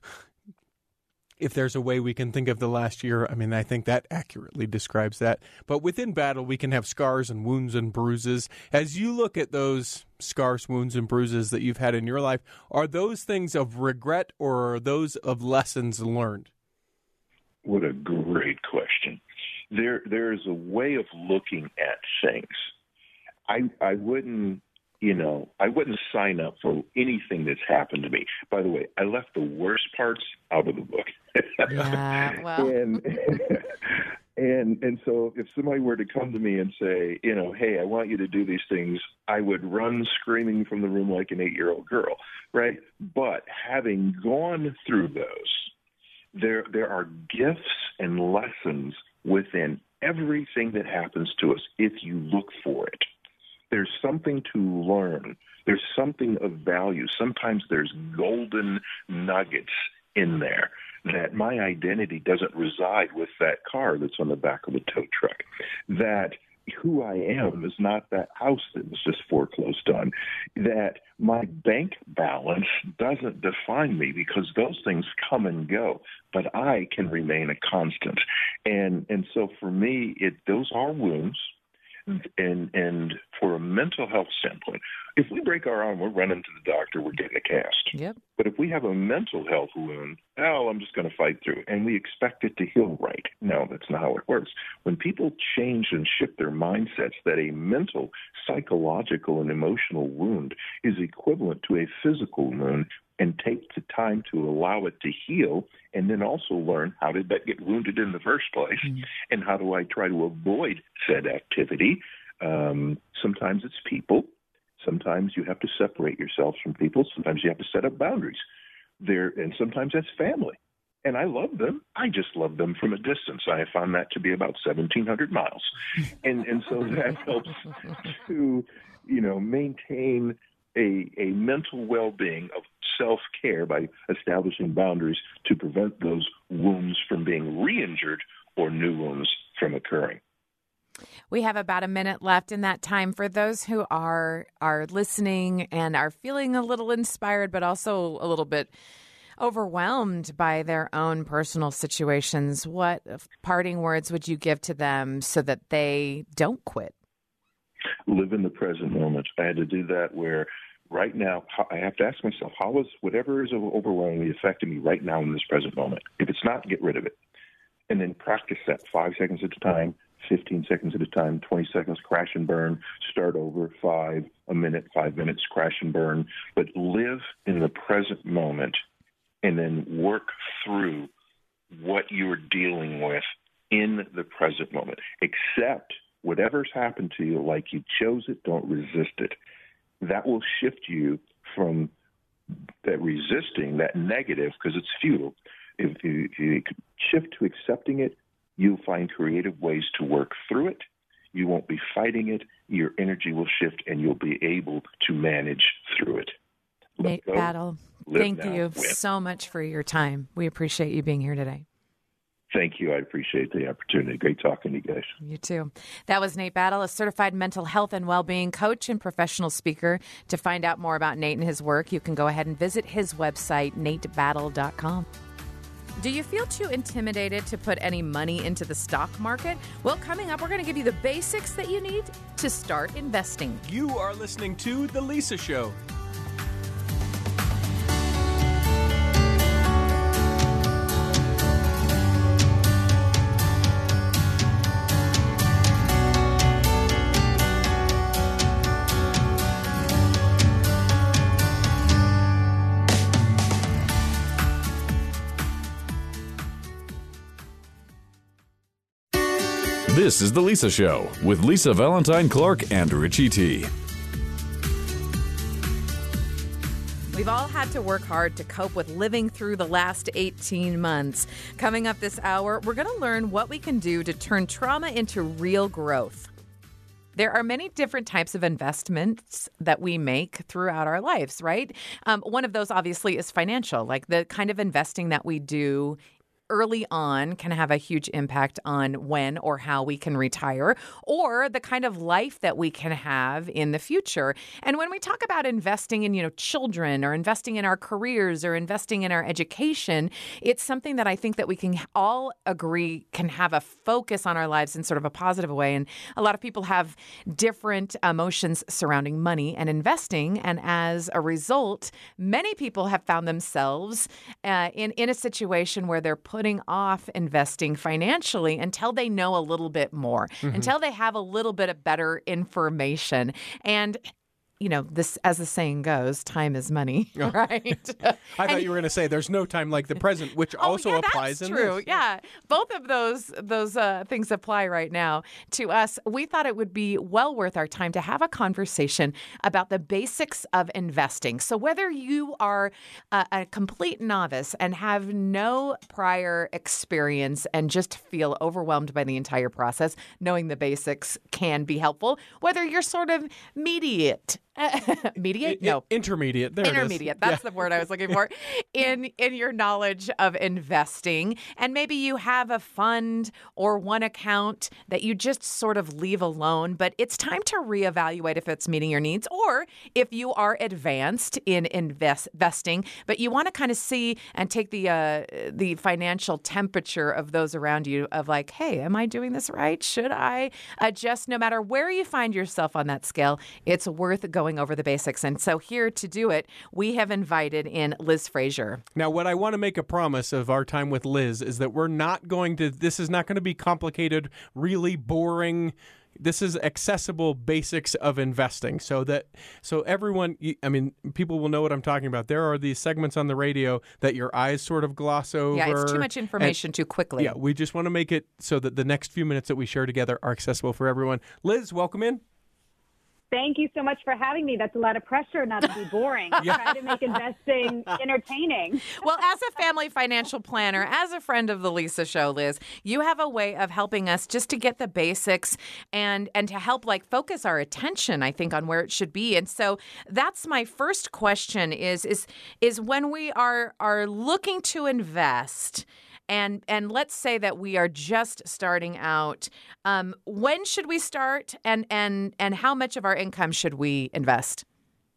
If there's a way we can think of the last year, I mean, I think that accurately describes that. But within battle, we can have scars and wounds and bruises. As you look at those scars, wounds, and bruises that you've had in your life, are those things of regret or are those of lessons learned? What a great question. There, there is a way of looking at things. I, I wouldn't... You know, I wouldn't sign up for anything that's happened to me. By the way, I left the worst parts out of the book. Yeah, well. and, and and so if somebody were to come to me and say, you know, hey, I want you to do these things, I would run screaming from the room like an eight-year-old girl, right? But having gone through those, there there are gifts and lessons within everything that happens to us if you look for it. There's something to learn. There's something of value. Sometimes there's golden nuggets in there that my identity doesn't reside with that car that's on the back of the tow truck, that who I am is not that house that was just foreclosed on, that my bank balance doesn't define me because those things come and go, but I can remain a constant. And and so for me, it those are wounds. And and for a mental health standpoint, if we break our arm, we're running to the doctor, we're getting a cast. Yep. But if we have a mental health wound, oh, I'm just going to fight through it, and we expect it to heal right. No, that's not how it works. When people change and shift their mindsets, that a mental, psychological, and emotional wound is equivalent to a physical wound, and take the time to allow it to heal, and then also learn how did that get wounded in the first place, mm-hmm. and how do I try to avoid said activity. Um, sometimes it's people. Sometimes you have to separate yourself from people. Sometimes you have to set up boundaries. There, and sometimes that's family. And I love them. I just love them from a distance. I have found that to be about seventeen hundred miles. And and so that helps to, you know, maintain a, a mental well-being of self-care by establishing boundaries to prevent those wounds from being re-injured or new wounds from occurring. We have about a minute left in that time. For those who are are listening and are feeling a little inspired, but also a little bit overwhelmed by their own personal situations, what parting words would you give to them so that they don't quit? Live in the present moment. I had to do that where right now I have to ask myself, how is whatever is overwhelmingly affecting me right now in this present moment? If it's not, get rid of it. And then practice that five seconds at a time, fifteen seconds at a time, twenty seconds, crash and burn, start over, five, a minute, five minutes, crash and burn. But live in the present moment and then work through what you're dealing with in the present moment. Accept whatever's happened to you like you chose it, don't resist it. That will shift you from that resisting, that negative, because it's futile. If you, if you shift to accepting it, you'll find creative ways to work through it. You won't be fighting it. Your energy will shift, and you'll be able to manage through it. Let Nate go, Battle, thank now, you win. so much for your time. We appreciate you being here today. Thank you. I appreciate the opportunity. Great talking to you guys. You too. That was Nate Battle, a certified mental health and well-being coach and professional speaker. To find out more about Nate and his work, you can go ahead and visit his website, nate battle dot com. Do you feel too intimidated to put any money into the stock market? Well, coming up, we're going to give you the basics that you need to start investing. You are listening to The Lisa Show. This is The Lisa Show with Lisa Valentine Clark and Richie T. We've all had to work hard to cope with living through the last eighteen months. Coming up this hour, we're going to learn what we can do to turn trauma into real growth. There are many different types of investments that we make throughout our lives, right? Um, one of those, obviously, is financial, like the kind of investing that we do early on can have a huge impact on when or how we can retire, or the kind of life that we can have in the future. And when we talk about investing in, you know, children or investing in our careers or investing in our education, it's something that I think that we can all agree can have a focus on our lives in sort of a positive way. And a lot of people have different emotions surrounding money and investing. And as a result, many people have found themselves uh, in, in a situation where they're putting off investing financially until they know a little bit more, mm-hmm. until they have a little bit of better information. And you know, this, as the saying goes, time is money, Oh. right? I thought you were going to say there's no time like the present, which Oh, also yeah, applies that's in true. this. Yeah, both of those those uh, things apply right now to us. We thought it would be well worth our time to have a conversation about the basics of investing. So whether you are a, a complete novice and have no prior experience and just feel overwhelmed by the entire process, knowing the basics can be helpful. Whether you're sort of mediate. mediate? I- No. Intermediate. There it is. Intermediate. That's Yeah. the word I was looking for. In in your knowledge of investing, and maybe you have a fund or one account that you just sort of leave alone, but it's time to reevaluate if it's meeting your needs, or if you are advanced in invest, investing, but you want to kind of see and take the uh, the financial temperature of those around you of like, hey, am I doing this right? Should I adjust? No matter where you find yourself on that scale, it's worth going over the basics. And so here to do it, we have invited in Liz Frazier. Now, what I want to make a promise of our time with Liz is that we're not going to, this is not going to be complicated, really boring. This is accessible basics of investing so that, so everyone, I mean, people will know what I'm talking about. There are these segments on the radio that your eyes sort of gloss over. Yeah, it's too much information and, too quickly. Yeah, we just want to make it so that the next few minutes that we share together are accessible for everyone. Liz, welcome in. Thank you so much for having me. That's a lot of pressure not to be boring. Yeah. Try to make investing entertaining. Well, as a family financial planner, as a friend of the Lisa Show, Liz, you have a way of helping us just to get the basics and and to help like focus our attention, I think, on where it should be. And so that's my first question is is is when we are are looking to invest. And and let's say that we are just starting out. Um, when should we start, and and and how much of our income should we invest?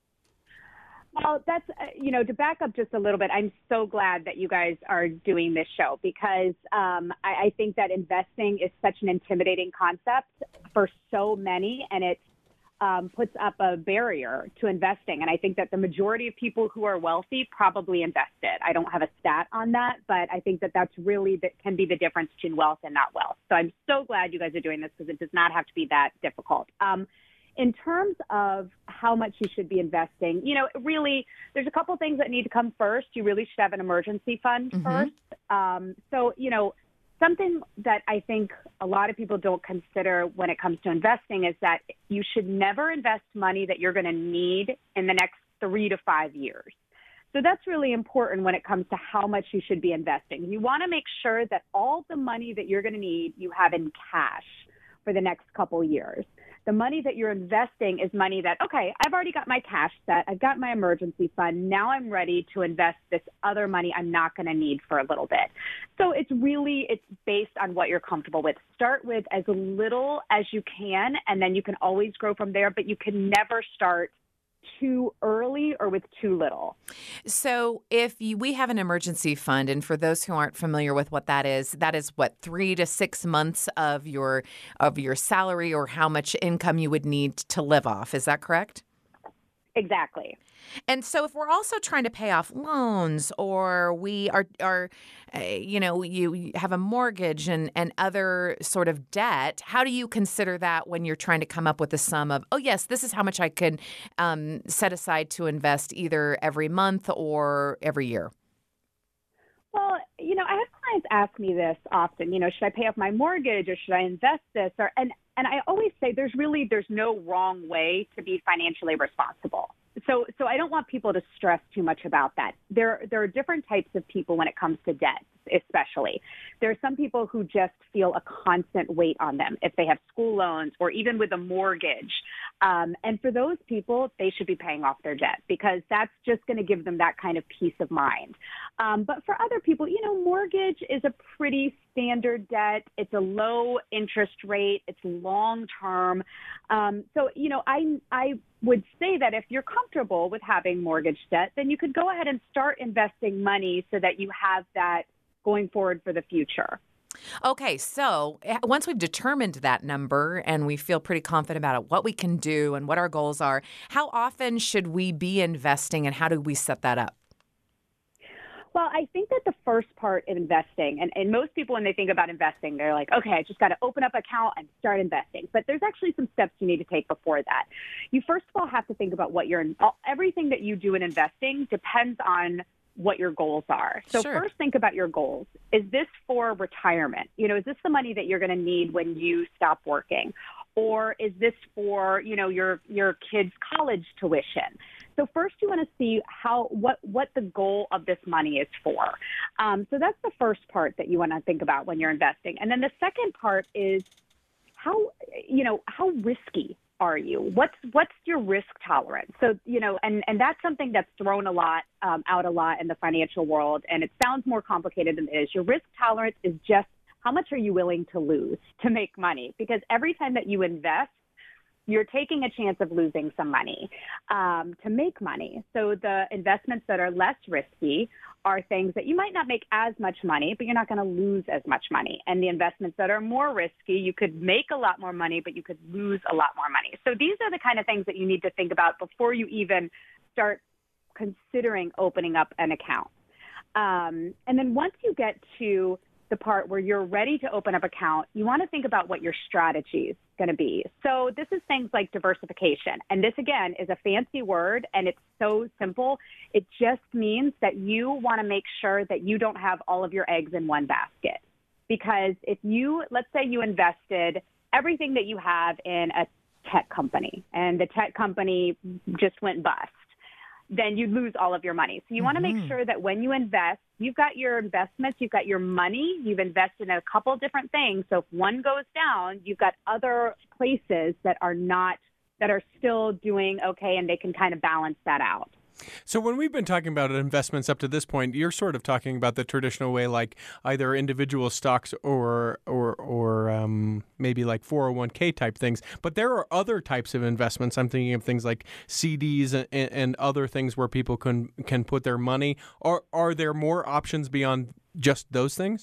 Well, that's, uh, you know, to back up just a little bit, I'm so glad that you guys are doing this show because um, I, I think that investing is such an intimidating concept for so many, and it um, puts up a barrier to investing. And I think that the majority of people who are wealthy probably invested. I don't have a stat on that, but I think that that's really that can be the difference between wealth and not wealth. So I'm so glad you guys are doing this because it does not have to be that difficult. Um, In terms of how much you should be investing, you know, really, there's a couple things that need to come first. You really should have an emergency fund Mm-hmm. first. Um, so, you know, something that I think a lot of people don't consider when it comes to investing is that you should never invest money that you're going to need in the next three to five years. So that's really important when it comes to how much you should be investing. You want to make sure that all the money that you're going to need, you have in cash for the next couple years. The money that you're investing is money that, okay, I've already got my cash set. I've got my emergency fund. Now I'm ready to invest this other money I'm not going to need for a little bit. So it's really, it's based on what you're comfortable with. Start with as little as you can, and then you can always grow from there, but you can never start too early or with too little. So if you, we have an emergency fund, and for those who aren't familiar with what that is, that is what, three to six months of your of your salary or how much income you would need to live off. Is that correct? Exactly. And so if we're also trying to pay off loans or we are, are uh, you know, you, you have a mortgage and, and other sort of debt, how do you consider that when you're trying to come up with a sum of, oh, yes, this is how much I can um, set aside to invest either every month or every year? Well, you know, I have clients ask me this often, you know, should I pay off my mortgage or should I invest this? Or, and, and I always say there's really, there's no wrong way to be financially responsible. So, so I don't want people to stress too much about that. There, there are different types of people when it comes to debt, especially. There are some people who just feel a constant weight on them if they have school loans or even with a mortgage. Um, and for those people, they should be paying off their debt because that's just going to give them that kind of peace of mind. Um, but for other people, you know, mortgage is a pretty standard debt. It's a low interest rate. It's long term. Um, so, you know, I, I would say that if you're comfortable with having mortgage debt, then you could go ahead and start investing money so that you have that going forward for the future. Okay, so once we've determined that number and we feel pretty confident about it, what we can do and what our goals are, how often should we be investing and how do we set that up? Well, I think that the first part of investing, and, and most people when they think about investing, they're like, okay, I just got to open up an account and start investing. But there's actually some steps you need to take before that. You first of all have to think about what you're, everything that you do in investing depends on what your goals are. So Sure. first think about your goals. Is this for retirement? You know, is this the money that you're going to need when you stop working? Or is this for, you know, your your kids' college tuition? So first you want to see how what what the goal of this money is for. Um, so that's the first part that you want to think about when you're investing. And then the second part is how, you know, how risky are you? What's what's your risk tolerance? So, you know, and, and that's something that's thrown a lot um, out a lot in the financial world. And it sounds more complicated than it is. Your risk tolerance is just how much are you willing to lose to make money? Because every time that you invest, you're taking a chance of losing some money um, to make money. So the investments that are less risky are things that you might not make as much money, but you're not going to lose as much money. And the investments that are more risky, you could make a lot more money, but you could lose a lot more money. So these are the kind of things that you need to think about before you even start considering opening up an account. Um, and then once you get to the part where you're ready to open up an account, you want to think about what your strategy is going to be. So this is things like diversification. And this, again, is a fancy word, and it's so simple. It just means that you want to make sure that you don't have all of your eggs in one basket. Because if you, let's say you invested everything that you have in a tech company, and the tech company just went bust, then you'd lose all of your money. So you mm-hmm. want to make sure that when you invest, you've got your investments, you've got your money, you've invested in a couple of different things. So if one goes down, you've got other places that are not, that are still doing okay, and they can kind of balance that out. So when we've been talking about investments up to this point, you're sort of talking about the traditional way, like either individual stocks or or or um, maybe like four oh one k type things. But there are other types of investments. I'm thinking of things like C Ds and, and other things where people can can put their money. Are are there more options beyond just those things?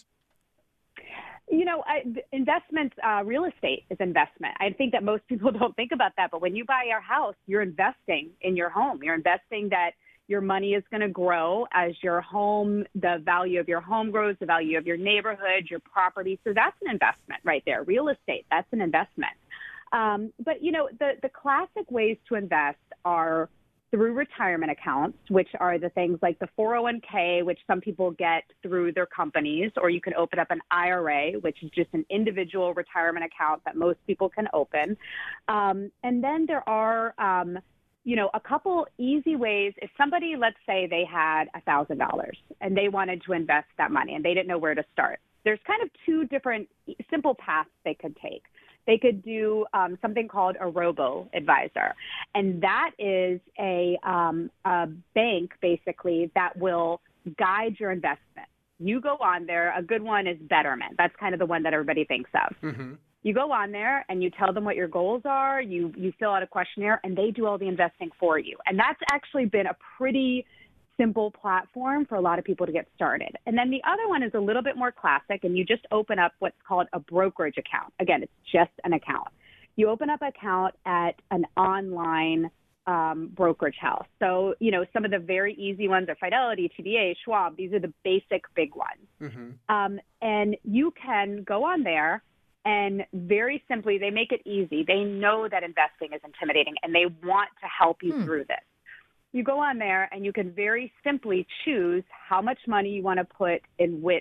You know, I, investments, uh, real estate is investment. I think that most people don't think about that. But when you buy your house, you're investing in your home. You're investing that your money is going to grow as your home, the value of your home grows, the value of your neighborhood, your property. So that's an investment right there. Real estate, that's an investment. Um, but, you know, the, the classic ways to invest are through retirement accounts, which are the things like the four oh one k, which some people get through their companies, or you can open up an I R A, which is just an individual retirement account that most people can open. Um, and then there are, um, you know, a couple easy ways. If somebody, let's say they had one thousand dollars and they wanted to invest that money and they didn't know where to start, there's kind of two different simple paths they could take. They could do um, something called a robo-advisor, and that is a, um, a bank, basically, that will guide your investment. You go on there. A good one is Betterment. That's kind of the one that everybody thinks of. Mm-hmm. You go on there, and you tell them what your goals are. You, you fill out a questionnaire, and they do all the investing for you. And that's actually been a pretty simple platform for a lot of people to get started. And then the other one is a little bit more classic, and you just open up what's called a brokerage account. Again, it's just an account. You open up an account at an online um, brokerage house. So, you know, some of the very easy ones are Fidelity, T D A, Schwab. These are the basic big ones. Mm-hmm. Um, and you can go on there, and very simply, they make it easy. They know that investing is intimidating, and they want to help you hmm. through this. You go on there and you can very simply choose how much money you want to put in which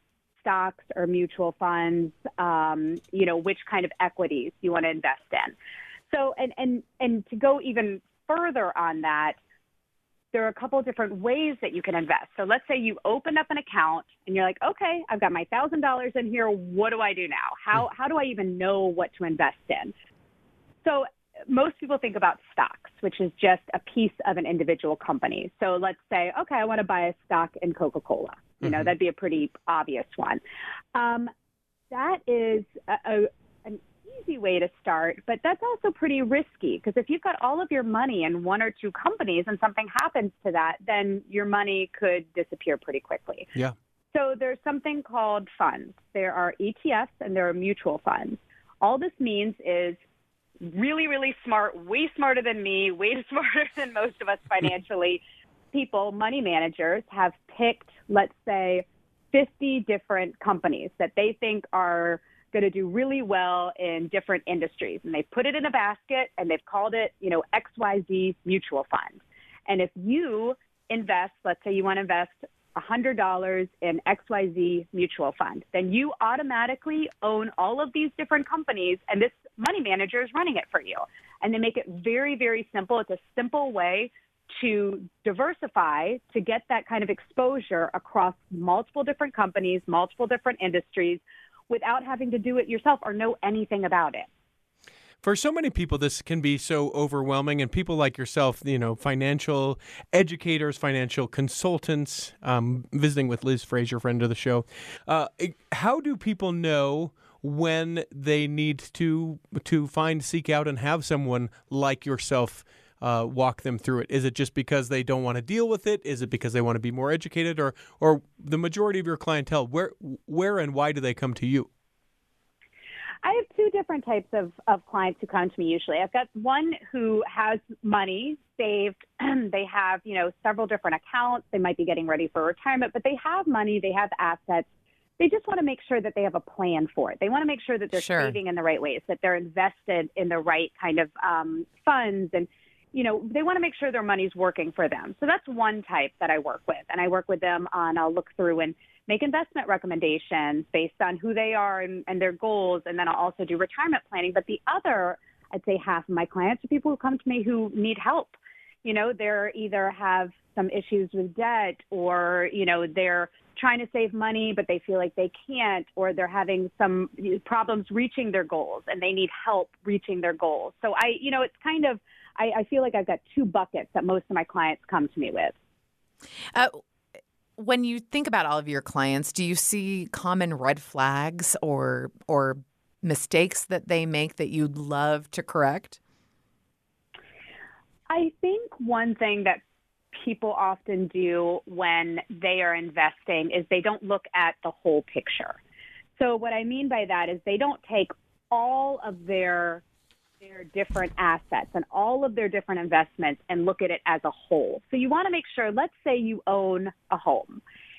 stocks or mutual funds, um, you know, which kind of equities you want to invest in. So, and, and, and to go even further on that, there are a couple of different ways that you can invest. So let's say you open up an account and you're like, okay, I've got my one thousand dollars in here. What do I do now? How, how do I even know what to invest in? So most people think about stocks, which is just a piece of an individual company. So let's say, okay, I want to buy a stock in Coca-Cola. You know, mm-hmm. that'd be a pretty obvious one. Um, that is a, a, an easy way to start, but that's also pretty risky, because if you've got all of your money in one or two companies and something happens to that, then your money could disappear pretty quickly. Yeah. So there's something called funds. There are E T Fs and there are mutual funds. All this means is really, really smart, way smarter than me, way smarter than most of us financially. people, money managers, have picked, let's say, fifty different companies that they think are going to do really well in different industries. And they put it in a basket and they've called it, you know, X Y Z mutual fund. And if you invest, let's say you want to invest one hundred dollars in X Y Z mutual fund, then you automatically own all of these different companies, and this money manager is running it for you. And they make it very, very simple. It's a simple way to diversify, to get that kind of exposure across multiple different companies, multiple different industries, without having to do it yourself or know anything about it. For so many people, this can be so overwhelming, and people like yourself, you know, financial educators, financial consultants, um, visiting with Liz Fraser, friend of the show. Uh, how do people know when they need to to find, seek out, and have someone like yourself uh, walk them through it? Is it just because they don't want to deal with it? Is it because they want to be more educated, or or the majority of your clientele? Where where and why do they come to you? I have two different types of, of clients who come to me usually. I've got one who has money saved. They have, you know, several different accounts. They might be getting ready for retirement, but they have money. They have assets. They just want to make sure that they have a plan for it. They want to make sure that they're Sure. saving in the right ways, that they're invested in the right kind of um, funds. And, you know, they want to make sure their money's working for them. So that's one type that I work with. And I work with them on, I'll look through and make investment recommendations based on who they are and, and their goals. And then I'll also do retirement planning. But the other, I'd say half of my clients are people who come to me who need help. You know, they're either have some issues with debt, or, you know, they're trying to save money, but they feel like they can't, or they're having some problems reaching their goals and they need help reaching their goals. So I, you know, it's kind of, I, I feel like I've got two buckets that most of my clients come to me with. Uh, when you think about all of your clients, do you see common red flags or or mistakes that they make that you'd love to correct? I think one thing that people often do when they are investing is they don't look at the whole picture. So what I mean by that is they don't take all of their their different assets and all of their different investments and look at it as a whole. So you want to make sure, let's say you own a home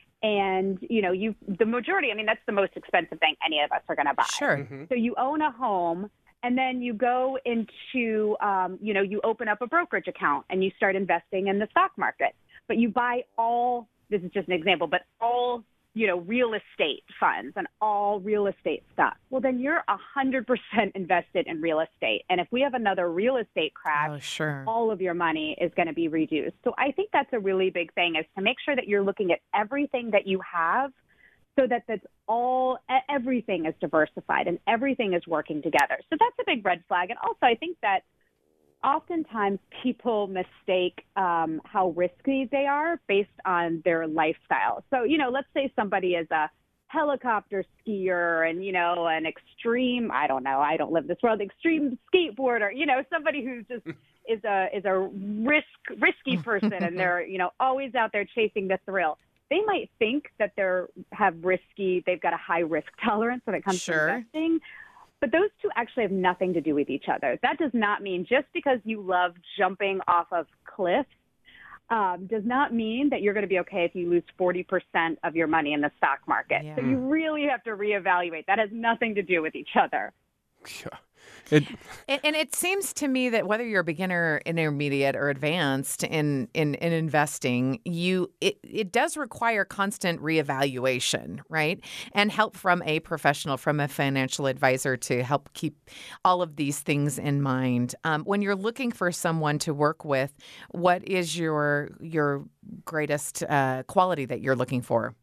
and, you know, you, the majority, I mean, that's the most expensive thing any of us are going to buy. Sure. Mm-hmm. So you own a home and then you go into, um, you know, you open up a brokerage account and you start investing in the stock market, but you buy all, this is just an example, but all, you know, real estate funds and all real estate stuff. Well, then you're one hundred percent invested in real estate. And if we have another real estate crash, Oh, sure. all of your money is going to be reduced. So I think that's a really big thing, is to make sure that you're looking at everything that you have so that that's all, everything is diversified and everything is working together. So that's a big red flag. And also I think that oftentimes people mistake um, how risky they are based on their lifestyle. So, you know, let's say somebody is a helicopter skier and, you know, an extreme, I don't know, I don't live this world, extreme skateboarder, you know, somebody who's just is a is a risk risky person and they're, you know, always out there chasing the thrill. They might think that they're have risky, they've got a high risk tolerance when it comes Sure. to investing. But those two actually have nothing to do with each other. That does not mean just because you love jumping off of cliffs um, does not mean that you're going to be okay if you lose forty percent of your money in the stock market. Yeah. So you really have to reevaluate. That has nothing to do with each other. Yeah. It, And, and it seems to me that whether you're a beginner, intermediate, or advanced in in, in investing, you it, it does require constant reevaluation, right? And help from a professional, from a financial advisor, to help keep all of these things in mind. Um, when you're looking for someone to work with, what is your your greatest uh, quality that you're looking for?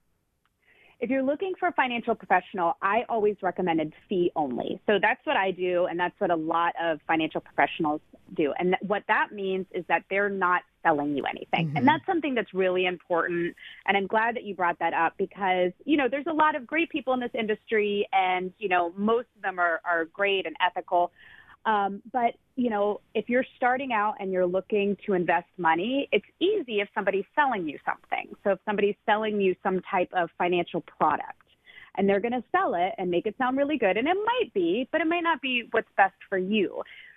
If you're looking for a financial professional, I always recommended fee only. So that's what I do, and that's what a lot of financial professionals do. And th- what that means is that they're not selling you anything. Mm-hmm. And that's something that's really important. And I'm glad that you brought that up because, you know, there's a lot of great people in this industry, and, you know, most of them are, are great and ethical. Um, but, you know, if you're starting out and you're looking to invest money, it's easy if somebody's selling you something. So if somebody's selling you some type of financial product and they're going to sell it and make it sound really good, and it might be, but it might not be what's best for you.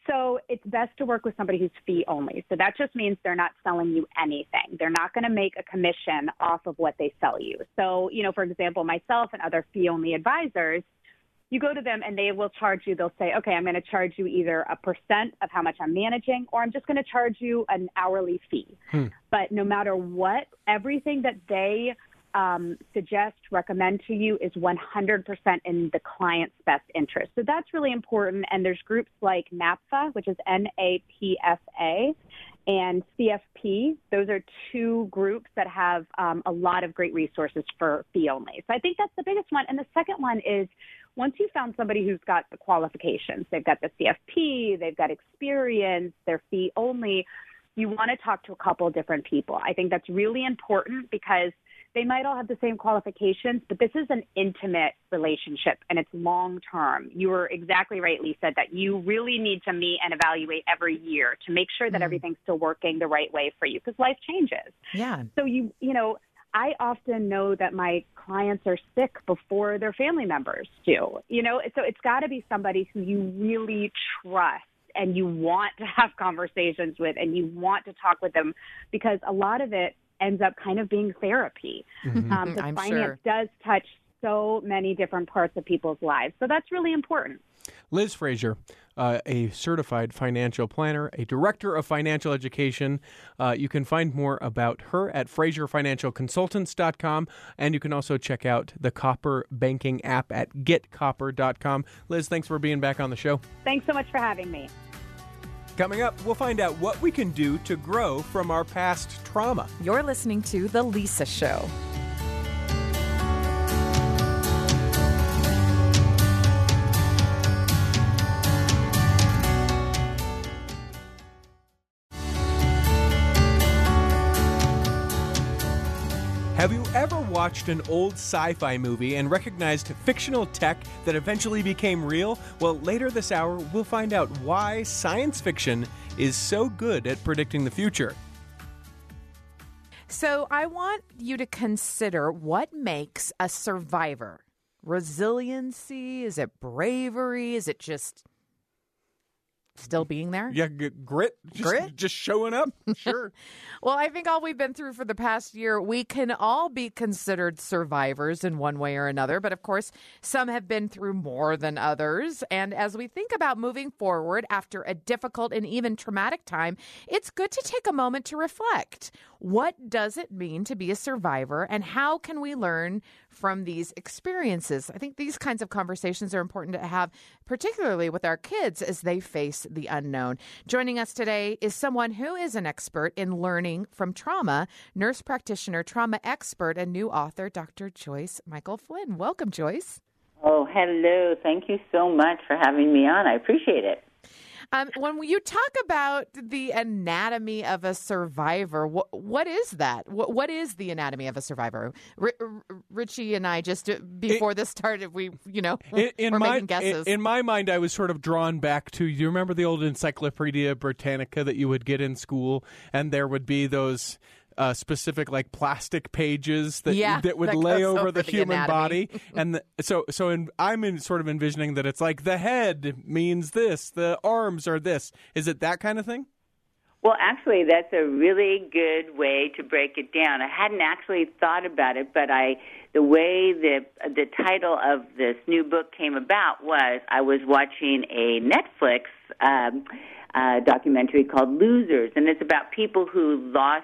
So it's best to work with somebody who's fee only. So that just means they're not selling you anything. They're not going to make a commission off of what they sell you. So, you know, for example, myself and other fee only advisors, you go to them and they will charge you. They'll say, okay, I'm going to charge you either a percent of how much I'm managing, or I'm just going to charge you an hourly fee. Hmm. But no matter what, everything that they um, suggest, recommend to you is one hundred percent in the client's best interest. So that's really important. And there's groups like NAPFA, which is N A P F A, and C F P. Those are two groups that have um, a lot of great resources for fee only. So I think that's the biggest one. And the second one is, once you found somebody who's got the qualifications, they've got the C F P, they've got experience, they're fee only, you want to talk to a couple of different people. I think that's really important because they might all have the same qualifications, but this is an intimate relationship and it's long term. You were exactly right, Lisa, that you really need to meet and evaluate every year to make sure that mm. everything's still working the right way for you, because life changes. Yeah. So you, you know, I often know that my clients are sick before their family members do, you know, so it's got to be somebody who you really trust and you want to have conversations with and you want to talk with them, because a lot of it ends up kind of being therapy. Mm-hmm. Um, the I'm finance sure. does touch so many different parts of people's lives. So that's really important. Liz Frazier, uh, a certified financial planner, a director of financial education. Uh, you can find more about her at frazier financial consultants dot com, and you can also check out the Copper banking app at get copper dot com. Liz, thanks for being back on the show. Thanks so much for having me. Coming up, we'll find out what we can do to grow from our past trauma. You're listening to The Lisa Show. Have you ever watched an old sci-fi movie and recognized fictional tech that eventually became real? Well, later this hour, we'll find out why science fiction is so good at predicting the future. So I want you to consider what makes a survivor. Resiliency? Is it bravery? Is it just still being there? Yeah, g- grit. Just, Grit? Just showing up. Sure. Well, I think all we've been through for the past year, we can all be considered survivors in one way or another. But of course, some have been through more than others. And as we think about moving forward after a difficult and even traumatic time, it's good to take a moment to reflect. What does it mean to be a survivor, and how can we learn from these experiences? I think these kinds of conversations are important to have, particularly with our kids as they face the unknown. Joining us today is someone who is an expert in learning from trauma, nurse practitioner, trauma expert, and new author, Doctor Joyce Michael Flynn. Welcome, Joyce. Oh, hello. Thank you so much for having me on. I appreciate it. Um, when you talk about the anatomy of a survivor, what, what is that? What, what is the anatomy of a survivor? R- R- Richie and I, just before it, this started, we, you know, in, in we're my, making guesses. In, in my mind, I was sort of drawn back to, you remember the old Encyclopedia Britannica that you would get in school, and there would be those Uh, specific like plastic pages that yeah, that would that lay over, over the, the human anatomy. body, and the, so so in, I'm in, sort of envisioning that it's like the head means this, the arms are this. Is it that kind of thing? Well, actually, that's a really good way to break it down. I hadn't actually thought about it, but I the way the the title of this new book came about was I was watching a Netflix um, uh, documentary called Losers, and it's about people who lost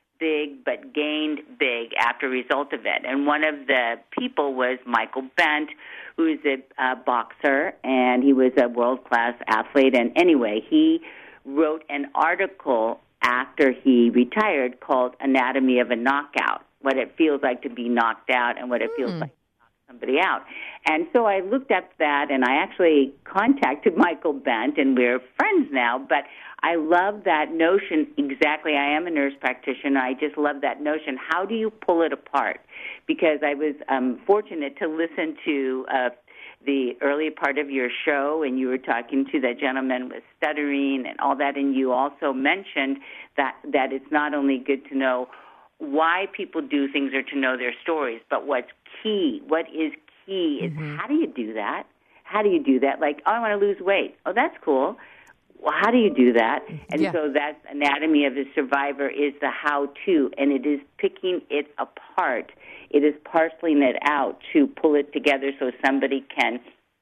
big but gained big after a result of it. And one of the people was Michael Bent, who's a uh, boxer, and he was a world-class athlete. And anyway, he wrote an article after he retired called Anatomy of a Knockout, what it feels like to be knocked out and what it feels Mm. like to knock somebody out. And so I looked up that, and I actually contacted Michael Bent, and we're friends now, but I love that notion. Exactly. I am a nurse practitioner. I just love that notion. How do you pull it apart? Because I was um, fortunate to listen to uh, the early part of your show, and you were talking to that gentleman with stuttering and all that, and you also mentioned that, that it's not only good to know why people do things or to know their stories, but what's key, what is key is mm-hmm. how do you do that? How do you do that? Like, oh, I want to lose weight. Oh, that's cool. well, how do you do that? And Yeah. so that anatomy of the survivor is the how-to, and it is picking it apart. It is parceling it out to pull it together so somebody can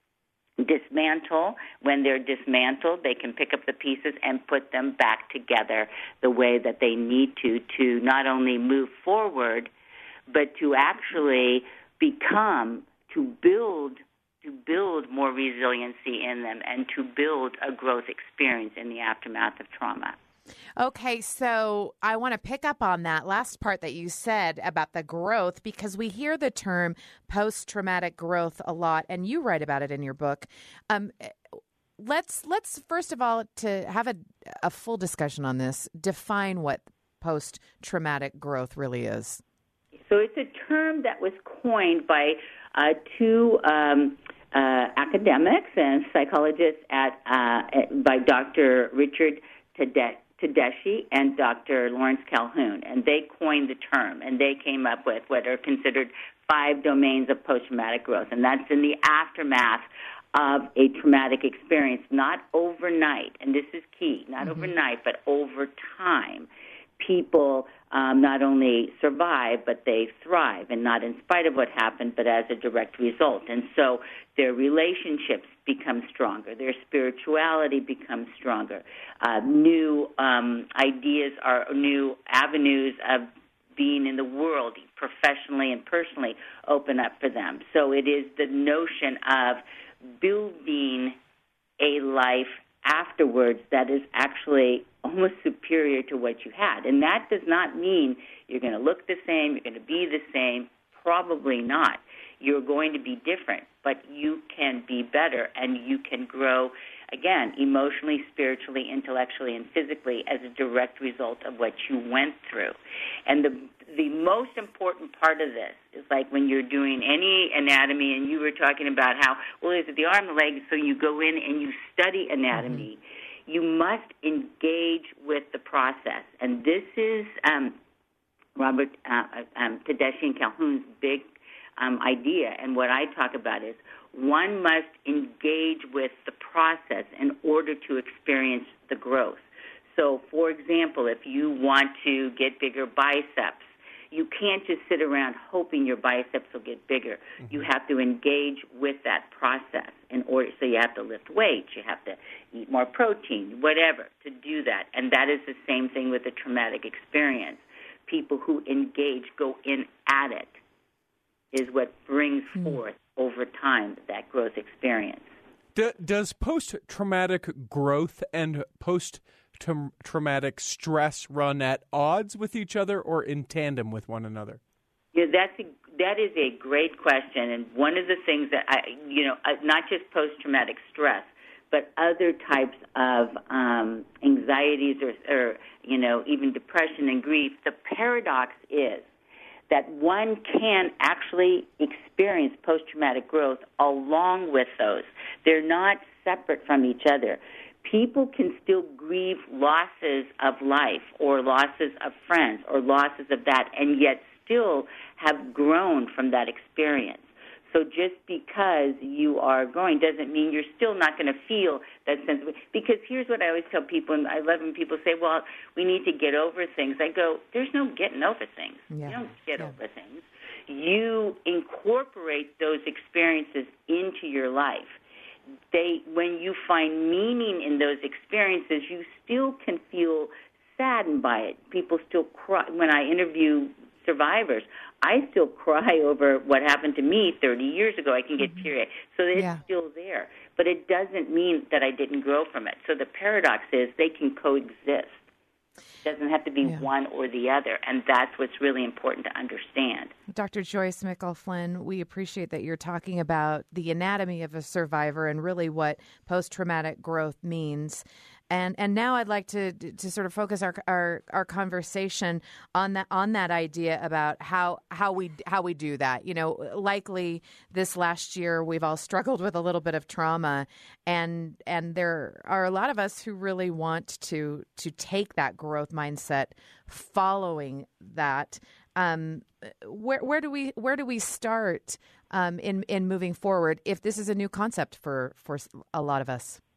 dismantle. When they're dismantled, they can pick up the pieces and put them back together the way that they need to, to not only move forward, but to actually become, to build to build more resiliency in them and to build a growth experience in the aftermath of trauma. Okay, so I want to pick up on that last part that you said about the growth, because we hear the term post-traumatic growth a lot, and you write about it in your book. Um, let's let's first of all, to have a, a full discussion on this, define what post-traumatic growth really is. So it's a term that was coined by uh, two um, uh, academics and psychologists at, uh, at by Doctor Richard Tedeschi and Doctor Lawrence Calhoun, and they coined the term, and they came up with what are considered five domains of post-traumatic growth, and that's in the aftermath of a traumatic experience, not overnight, and this is key, not mm-hmm. overnight, but over time. People um, not only survive, but they thrive, and not in spite of what happened, but as a direct result. And so their relationships become stronger. Their spirituality becomes stronger. Uh, new um, ideas are new avenues of being in the world, professionally and personally, open up for them. So it is the notion of building a life afterwards that is actually almost superior to what you had. And that does not mean you're going to look the same, you're going to be the same. Probably not. You're going to be different, but you can be better, and you can grow, again, emotionally, spiritually, intellectually, and physically as a direct result of what you went through. And the the most important part of this is like when you're doing any anatomy, and you were talking about how, well, is it the arm, the leg, so you go in and you study anatomy. Mm-hmm. You must engage with the process. And this is um, Robert uh, um, Tedeschi and Calhoun's big um, idea. And what I talk about is one must engage with the process in order to experience the growth. So, for example, if you want to get bigger biceps, you can't just sit around hoping your biceps will get bigger. Mm-hmm. You have to engage with that process in order. So you have to lift weights, you have to eat more protein, whatever, to do that. And that is the same thing with a traumatic experience. People who engage, go in at it, is what brings mm-hmm. forth over time that growth experience. D- does post-traumatic growth and post-traumatic stress run at odds with each other or in tandem with one another? Yeah, that's a, that is a great question, and one of the things that I, you know, not just post-traumatic stress, but other types of um, anxieties or, or, you know, even depression and grief. The paradox is that one can actually experience post-traumatic growth along with those. They're not separate from each other. People can still grieve losses of life or losses of friends or losses of that, and yet still have grown from that experience. So just because you are growing doesn't mean you're still not going to feel that sense of, because here's what I always tell people, and I love when people say, well, we need to get over things. I go, there's no getting over things. Yeah. You don't get yeah. over things. You incorporate those experiences into your life. They, when you find meaning in those experiences, you still can feel saddened by it. People still cry. When I interview survivors, I still cry over what happened to me thirty years ago. I can get mm-hmm. teary-eyed. So it's yeah. still there. But it doesn't mean that I didn't grow from it. So the paradox is they can coexist. It doesn't have to be yeah. one or the other, and that's what's really important to understand. Doctor Joyce Mickle-Flynn, we appreciate that you're talking about the anatomy of a survivor and really what post-traumatic growth means. And and now I'd like to to sort of focus our our, our conversation on that on that idea about how how we how we do that. You know, likely this last year we've all struggled with a little bit of trauma, and and there are a lot of us who really want to to take that growth mindset following that. Um, where where do we where do we start um, in in moving forward if this is a new concept for for a lot of us?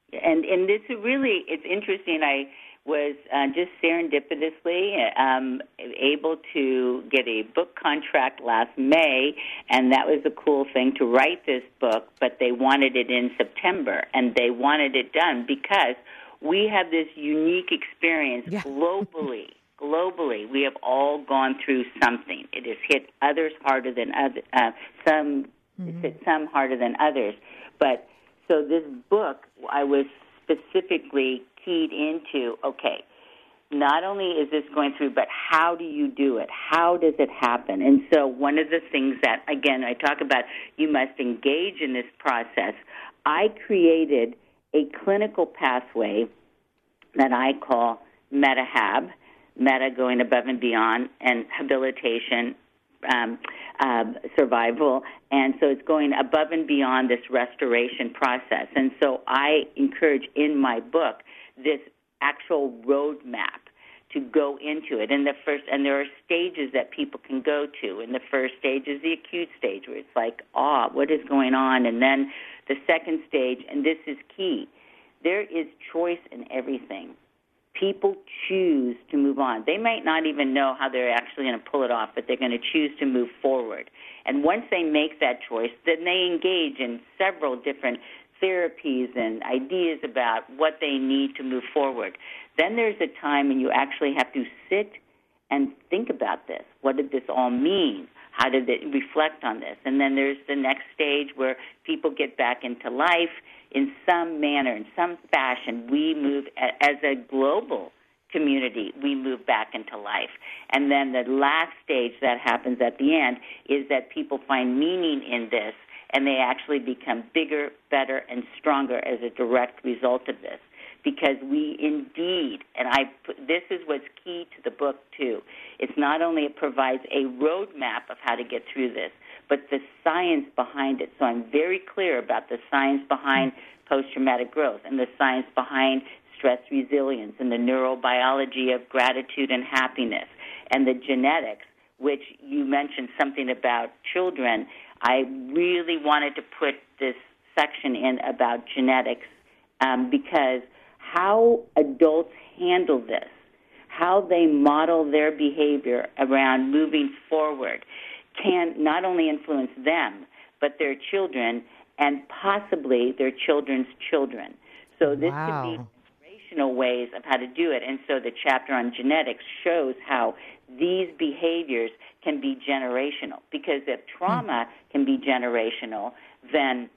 And and this really, it's interesting. I was uh, just serendipitously um, able to get a book contract last May, and that was a cool thing to write this book, but they wanted it in September, and they wanted it done because we have this unique experience yeah. globally. Globally, we have all gone through something. It has hit others harder than other, uh, some, mm-hmm. it's hit some harder than others. But so this book, I was specifically keyed into, okay, not only is this going through, but how do you do it? How does it happen? And so one of the things that, again, I talk about, you must engage in this process. I created a clinical pathway that I call MetaHab, Meta going above and beyond, and habilitation, um, uh, survival. And so it's going above and beyond this restoration process. And so I encourage in my book this actual roadmap to go into it. And the first, and there are stages that people can go to. And the first stage is the acute stage, where it's like, ah, what is going on? And then the second stage, and this is key, there is choice in everything. People choose to move on. They might not even know how they're actually going to pull it off, but they're going to choose to move forward. And once they make that choice, then they engage in several different therapies and ideas about what they need to move forward. Then there's a time when you actually have to sit and think about this. What did this all mean? How did it reflect on this? And then there's the next stage where people get back into life in some manner, in some fashion. We move, as a global community, we move back into life. And then the last stage that happens at the end is that people find meaning in this, and they actually become bigger, better, and stronger as a direct result of this. Because we indeed, and I, this is what's key to the book too, it's not only it provides a roadmap of how to get through this, but the science behind it. So I'm very clear about the science behind post-traumatic growth and the science behind stress resilience and the neurobiology of gratitude and happiness and the genetics, which you mentioned something about children. I really wanted to put this section in about genetics um, because how adults handle this, how they model their behavior around moving forward, can not only influence them, but their children and possibly their children's children. So this wow. could be generational ways of how to do it. And so the chapter on genetics shows how these behaviors can be generational. Because if trauma hmm. can be generational, then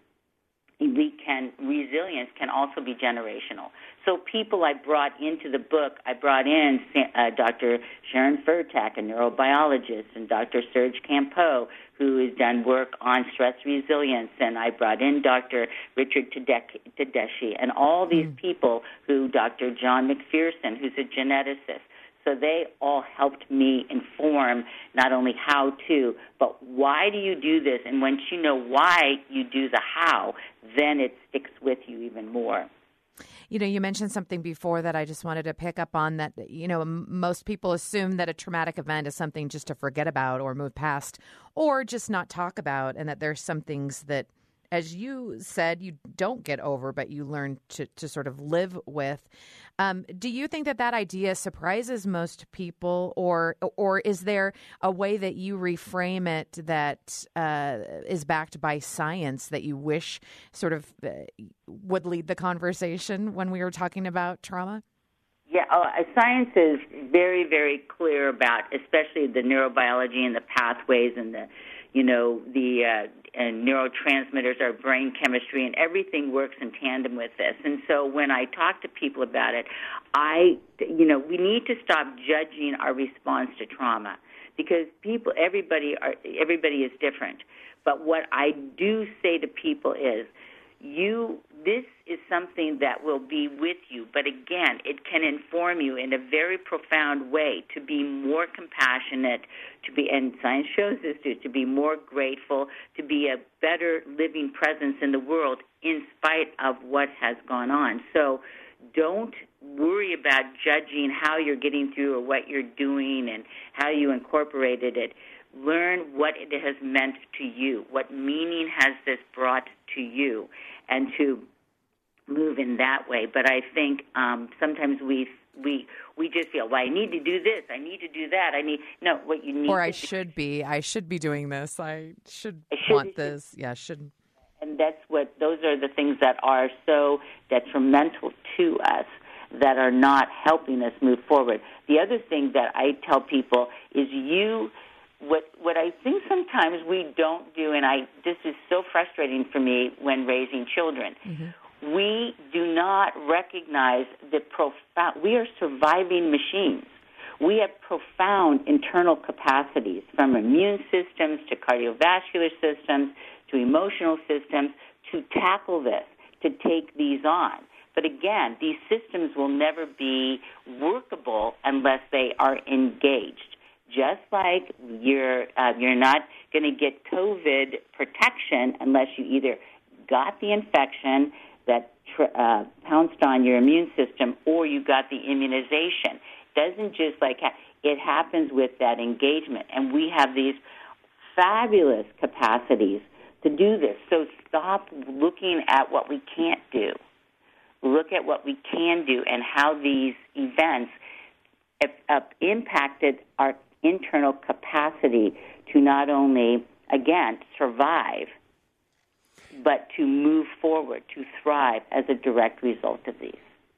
we can resilience can also be generational. So people I brought into the book, I brought in uh, Doctor Sharon Furtak, a neurobiologist, and Doctor Serge Campeau, who has done work on stress resilience, and I brought in Doctor Richard Tedeschi, and all these mm. people who, Doctor John McPherson, who's a geneticist. So they all helped me inform not only how to, but why do you do this? And once you know why you do the how, then it sticks with you even more. You know, you mentioned something before that I just wanted to pick up on, that, you know, m- most people assume that a traumatic event is something just to forget about or move past or just not talk about, and that there's some things that, as you said, you don't get over, but you learn to, to sort of live with. Um, do you think that that idea surprises most people, or or is there a way that you reframe it that uh, is backed by science that you wish sort of uh, would lead the conversation when we were talking about trauma? Yeah, uh, science is very, very clear about, especially the neurobiology and the pathways and the, you know, the uh, and neurotransmitters, our brain chemistry, and everything works in tandem with this. And so when I talk to people about it, I, you know, we need to stop judging our response to trauma, because people, everybody, are, everybody is different. But what I do say to people is, you, this is something that will be with you, but again, it can inform you in a very profound way to be more compassionate, to be, and science shows this too, to be more grateful, to be a better living presence in the world in spite of what has gone on. So don't worry about judging how you're getting through or what you're doing and how you incorporated it. Learn what it has meant to you, what meaning has this brought to you, and to move in that way. But I think um, sometimes we we we just feel, well, I need to do this, I need to do that, I need no. What you need, or I to should do, be, I should be doing this, I should, I should want be, this, yeah, should. And that's what those are the things that are so detrimental to us, that are not helping us move forward. The other thing that I tell people is you. What what I think sometimes we don't do, and I this is so frustrating for me when raising children. Mm-hmm. We do not recognize the profound. We are surviving machines. We have profound internal capacities, from immune systems to cardiovascular systems to emotional systems, to tackle this, to take these on. But again, these systems will never be workable unless they are engaged. Just like you're uh, you're not going to get COVID protection unless you either got the infection that tr- uh, pounced on your immune system, or you got the immunization. Doesn't just like ha- it happens with that engagement, and we have these fabulous capacities to do this. So stop looking at what we can't do. Look at what we can do and how these events have, have impacted our internal capacity to not only, again, survive, but to move forward, to thrive as a direct result of these.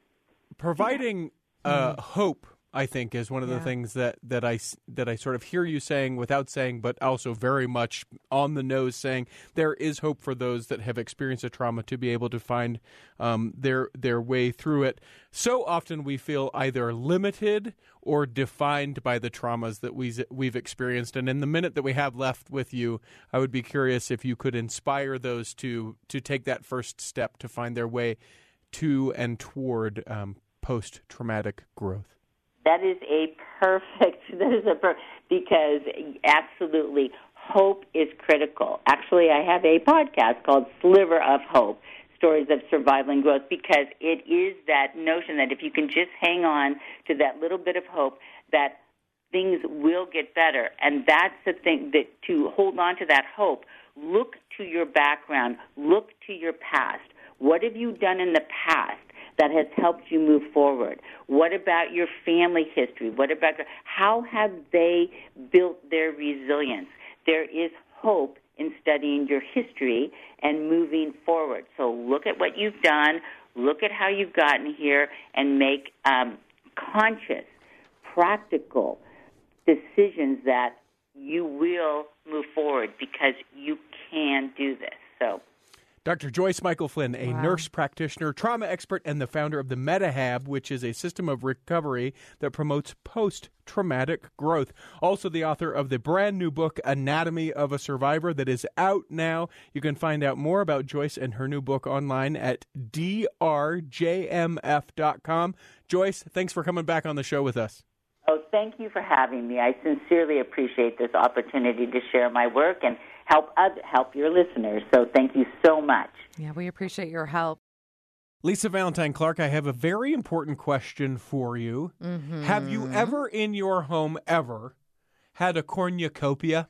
Providing uh, hope, I think, is one of the Yeah. things that, that I that I sort of hear you saying without saying, but also very much on the nose saying there is hope for those that have experienced a trauma to be able to find um, their their way through it. So often we feel either limited or defined by the traumas that we we've experienced. And in the minute that we have left with you, I would be curious if you could inspire those to to take that first step to find their way to and toward um, post-traumatic growth. That is a perfect, that is a per- because absolutely hope is critical. Actually, I have a podcast called Sliver of Hope, Stories of Survival and Growth, because it is that notion that if you can just hang on to that little bit of hope, that things will get better. And that's the thing, that to hold on to that hope, look to your background, look to your past. What have you done in the past that has helped you move forward? What about your family history? What about how have they built their resilience? There is hope in studying your history and moving forward. So look at what you've done, look at how you've gotten here, and make um, conscious, practical decisions that you will move forward, because you can do this. So. Doctor Joyce Michael Flynn, a Wow. nurse practitioner, trauma expert, and the founder of the MetaHab, which is a system of recovery that promotes post-traumatic growth. Also the author of the brand new book, Anatomy of a Survivor, that is out now. You can find out more about Joyce and her new book online at d r j m f dot com. Joyce, thanks for coming back on the show with us. Oh, thank you for having me. I sincerely appreciate this opportunity to share my work and help other, help your listeners. So thank you so much. Yeah, we appreciate your help. Lisa Valentine Clark, I have a very important question for you. Mm-hmm. Have you ever in your home ever had a cornucopia?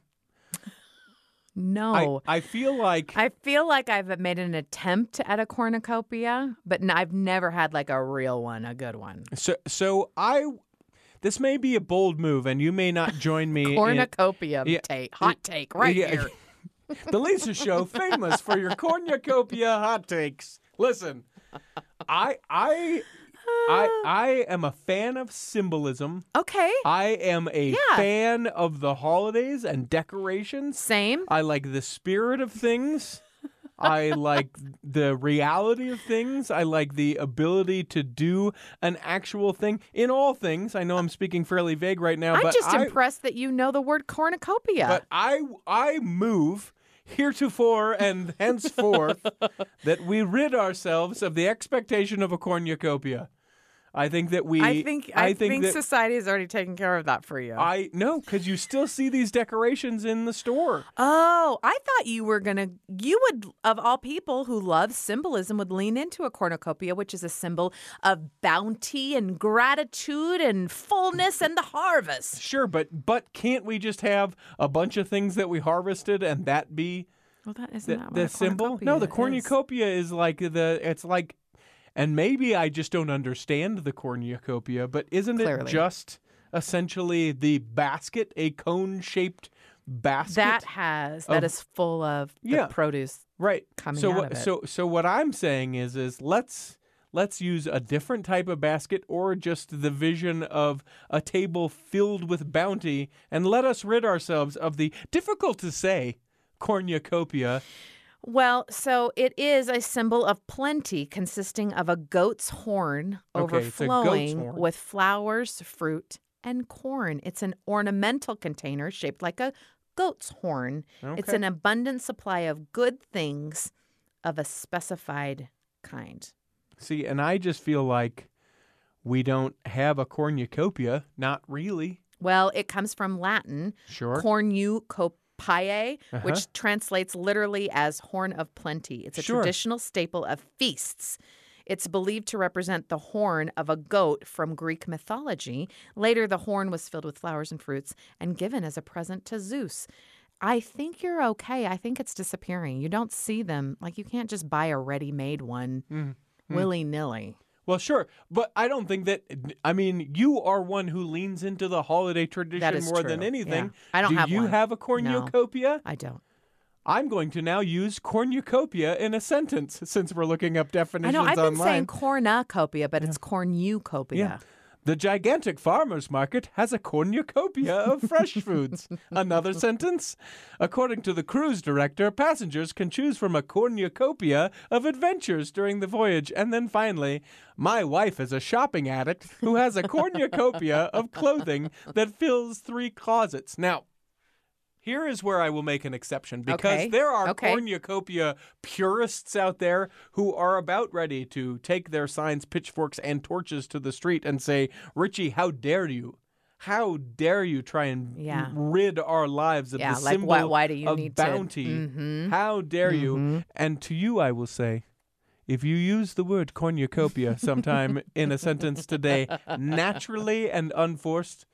No. I, I feel like... I feel like I've made an attempt at a cornucopia, but n- I've never had like a real one, a good one. So, so I... This may be a bold move, and you may not join me. Cornucopia in, yeah, take, hot take right yeah, here. The Lisa Show, famous for your cornucopia hot takes. Listen, I, I, I, I am a fan of symbolism. Okay. I am a Yeah. fan of the holidays and decorations. Same. I like the spirit of things. I like the reality of things. I like the ability to do an actual thing in all things. I know I'm speaking fairly vague right now, I'm but just I, impressed that you know the word cornucopia. but I I move heretofore and henceforth that we rid ourselves of the expectation of a cornucopia. I think that we. I think I, think, that society has already taken care of that for you. I no, because you still see these decorations in the store. Oh, I thought you were gonna. You would, of all people who love symbolism, would lean into a cornucopia, which is a symbol of bounty and gratitude and fullness and the harvest. Sure, but but can't we just have a bunch of things that we harvested and that be Well, that isn't the, that what the a symbol? cornucopia No, the is. cornucopia is like the. It's like And maybe I just don't understand the cornucopia, but isn't Clearly. it just essentially the basket, a cone-shaped basket? That has, that of- is full of the Yeah. produce right. coming so out what, of it. So so what I'm saying is is let's let's use a different type of basket or just the vision of a table filled with bounty, and let us rid ourselves of the difficult to say cornucopia. Well, so it is a symbol of plenty consisting of a goat's horn Okay, it's a goat's overflowing horn. with flowers, fruit, and corn. It's an ornamental container shaped like a goat's horn. It's Okay. an abundant supply of good things of a specified kind. See, and I just feel like we don't have a cornucopia. Not really. Well, it comes from Latin, Sure. cornucopiae, Uh-huh. which translates literally as horn of plenty. It's a Sure. traditional staple of feasts. It's believed to represent the horn of a goat from Greek mythology. Later, the horn was filled with flowers and fruits and given as a present to Zeus. I think you're okay. I think it's disappearing. You don't see them. Like, you can't just buy a ready-made one Mm. willy-nilly. Well, sure, but I don't think that. I mean, you are one who leans into the holiday tradition is more than true. anything. Yeah. I don't Do have you one. have a cornucopia? I don't. I'm going to now use cornucopia in a sentence since we're looking up I definitions know. I've been online. saying cornucopia, but it's cornucopia. Yeah. The gigantic farmer's market has a cornucopia of fresh foods. Another sentence. According to the cruise director, passengers can choose from a cornucopia of adventures during the voyage. And then finally, my wife is a shopping addict who has a cornucopia of clothing that fills three closets. Now, here is where I will make an exception because Okay. there are Okay. cornucopia purists out there who are about ready to take their signs, pitchforks, and torches to the street and say, Richie, how dare you? How dare you try and Yeah. rid our lives of Yeah, the like, symbol why- why do you of need to- bounty? Mhm. How dare you? And to you, I will say, if you use the word cornucopia sometime in a sentence today, naturally and unforced,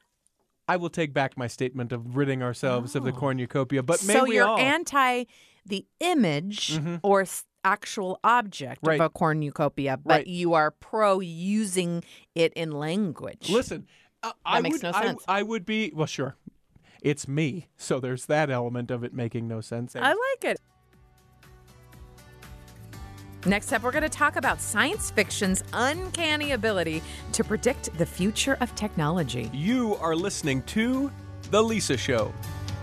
I will take back my statement of ridding ourselves of the cornucopia. But may so we you're all. anti the image Mhm. or s- actual object Right. of a cornucopia, but Right. you are pro using it in language. Listen, uh, I makes would, no I- sense. I, would be, well, sure. It's me. So there's that element of it making no sense. And I like it. Next up, we're going to talk about science fiction's uncanny ability to predict the future of technology. you are listening to The Lisa Show.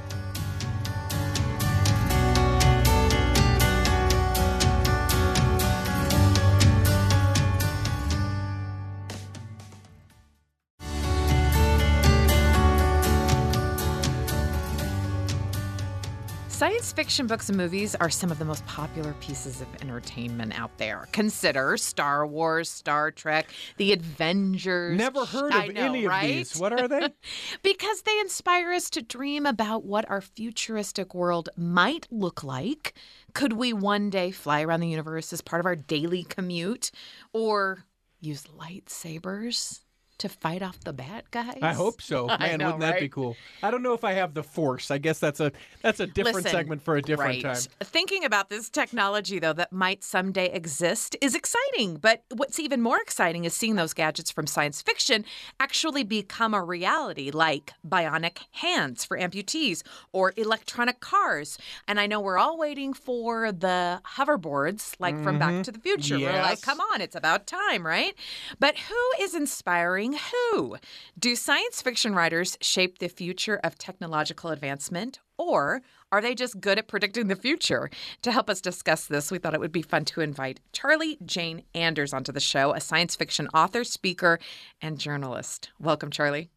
Science fiction books and movies are some of the most popular pieces of entertainment out there. Consider Star Wars, Star Trek, The Avengers. Never heard of I know, any of right? these. What are they? Because they inspire us to dream about what our futuristic world might look like. Could we one day fly around the universe as part of our daily commute? Or use lightsabers to fight off the bad guys? I hope so. I Man, know, wouldn't that be right? cool? I don't know if I have the force. I guess that's a that's a different Listen, segment for a different right. time. Thinking about this technology, though, that might someday exist is exciting. But what's even more exciting is seeing those gadgets from science fiction actually become a reality, like bionic hands for amputees or electronic cars. And I know we're all waiting for the hoverboards, like from Back to the Future. We're like, Yes. come on, it's about time, right? But who is inspiring who? Do science fiction writers shape the future of technological advancement, or are they just good at predicting the future? To help us discuss this, we thought it would be fun to invite Charlie Jane Anders onto the show, a science fiction author, speaker, and journalist. Welcome, Charlie.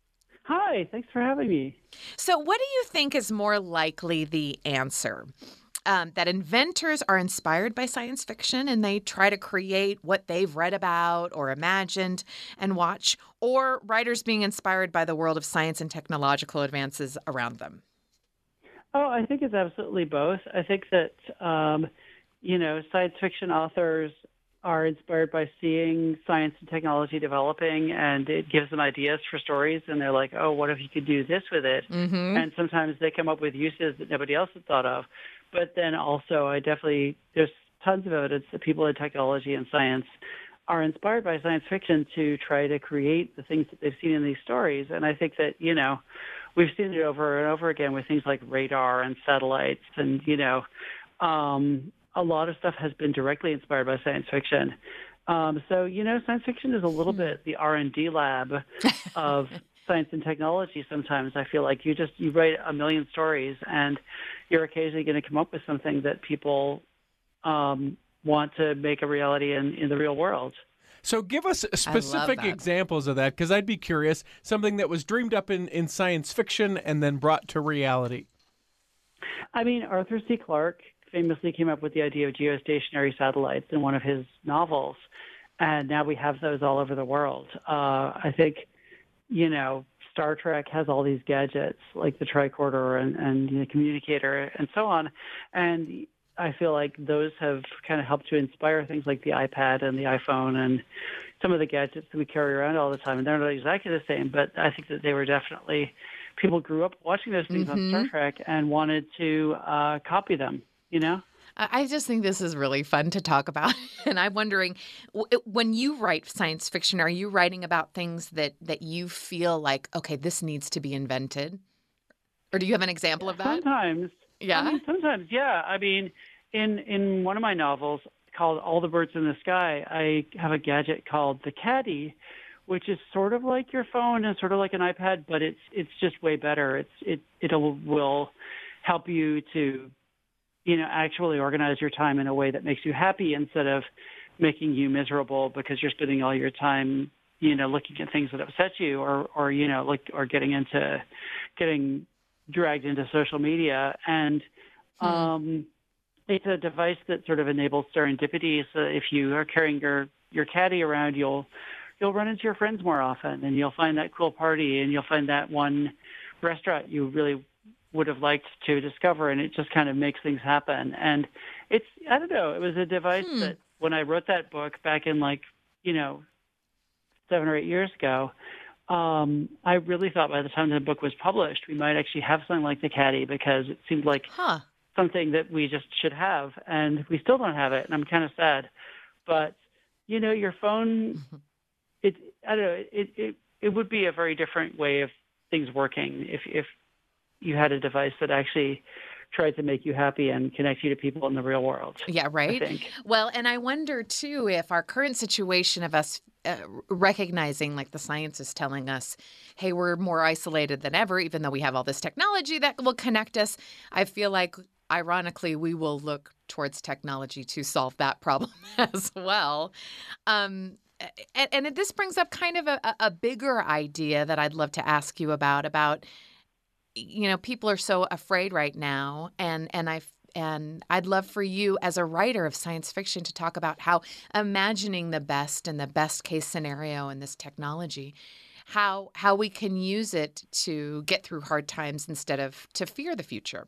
Hi, thanks for having me. So, what do you think is more likely the answer? Um, that inventors are inspired by science fiction and they try to create what they've read about or imagined and watch, or writers being inspired by the world of science and technological advances around them? Oh, I think it's absolutely both. I think that, um, you know, science fiction authors are inspired by seeing science and technology developing, and it gives them ideas for stories, and they're like, oh, what if you could do this with it? Mm-hmm. And sometimes they come up with uses that nobody else had thought of. But then also, I definitely, there's tons of evidence that people in technology and science are inspired by science fiction to try to create the things that they've seen in these stories. And I think that, you know, we've seen it over and over again with things like radar and satellites. And, you know, um, a lot of stuff has been directly inspired by science fiction. Um, so, you know, science fiction is a little bit the R and D lab of science and technology. Sometimes I feel like you just, you write a million stories and you're occasionally going to come up with something that people um, want to make a reality in, in the real world. So give us specific examples of that, because I'd be curious, something that was dreamed up in, in science fiction and then brought to reality. I mean, Arthur C. Clarke famously came up with the idea of geostationary satellites in one of his novels, and now we have those all over the world. Uh, I think, you know, Star Trek has all these gadgets like the tricorder and, and the communicator and so on, and I feel like those have kind of helped to inspire things like the iPad and the iPhone and some of the gadgets that we carry around all the time. And they're not exactly the same, but I think that they were definitely, people grew up watching those things mm-hmm. on Star Trek and wanted to uh, copy them, you know? I just think this is really fun to talk about. And I'm wondering, when you write science fiction, are you writing about things that, that you feel like, okay, this needs to be invented? Or do you have an example of that? Sometimes. Yeah. I mean, sometimes, yeah. I mean, in in one of my novels called All the Birds in the Sky, I have a gadget called the Caddy, which is sort of like your phone and sort of like an iPad, but it's it's just way better. It's it it will help you to, you know, actually organize your time in a way that makes you happy instead of making you miserable because you're spending all your time, you know, looking at things that upset you, or or you know, like or getting into getting dragged into social media. And um, it's a device that sort of enables serendipity. So if you are carrying your, your caddy around, you'll you'll run into your friends more often, and you'll find that cool party, and you'll find that one restaurant you really would have liked to discover, and it just kind of makes things happen. And it's, I don't know, it was a device hmm. that when I wrote that book back in like, you know, seven or eight years ago, Um, I really thought by the time the book was published, we might actually have something like the Caddy, because it seemed like huh. something that we just should have, and we still don't have it, and I'm kind of sad. But, you know, your phone, it, I don't know, it, it, it would be a very different way of things working if, if you had a device that actually tried to make you happy and connect you to people in the real world. Yeah, right. Well, and I wonder, too, if our current situation of us uh, recognizing, like the science is telling us, hey, we're more isolated than ever, even though we have all this technology that will connect us. I feel like, ironically, we will look towards technology to solve that problem as well. Um, and, and this brings up kind of a, a bigger idea that I'd love to ask you about, about you know, people are so afraid right now, and and I and I'd love for you as a writer of science fiction to talk about how imagining the best and the best case scenario in this technology, how how we can use it to get through hard times instead of to fear the future.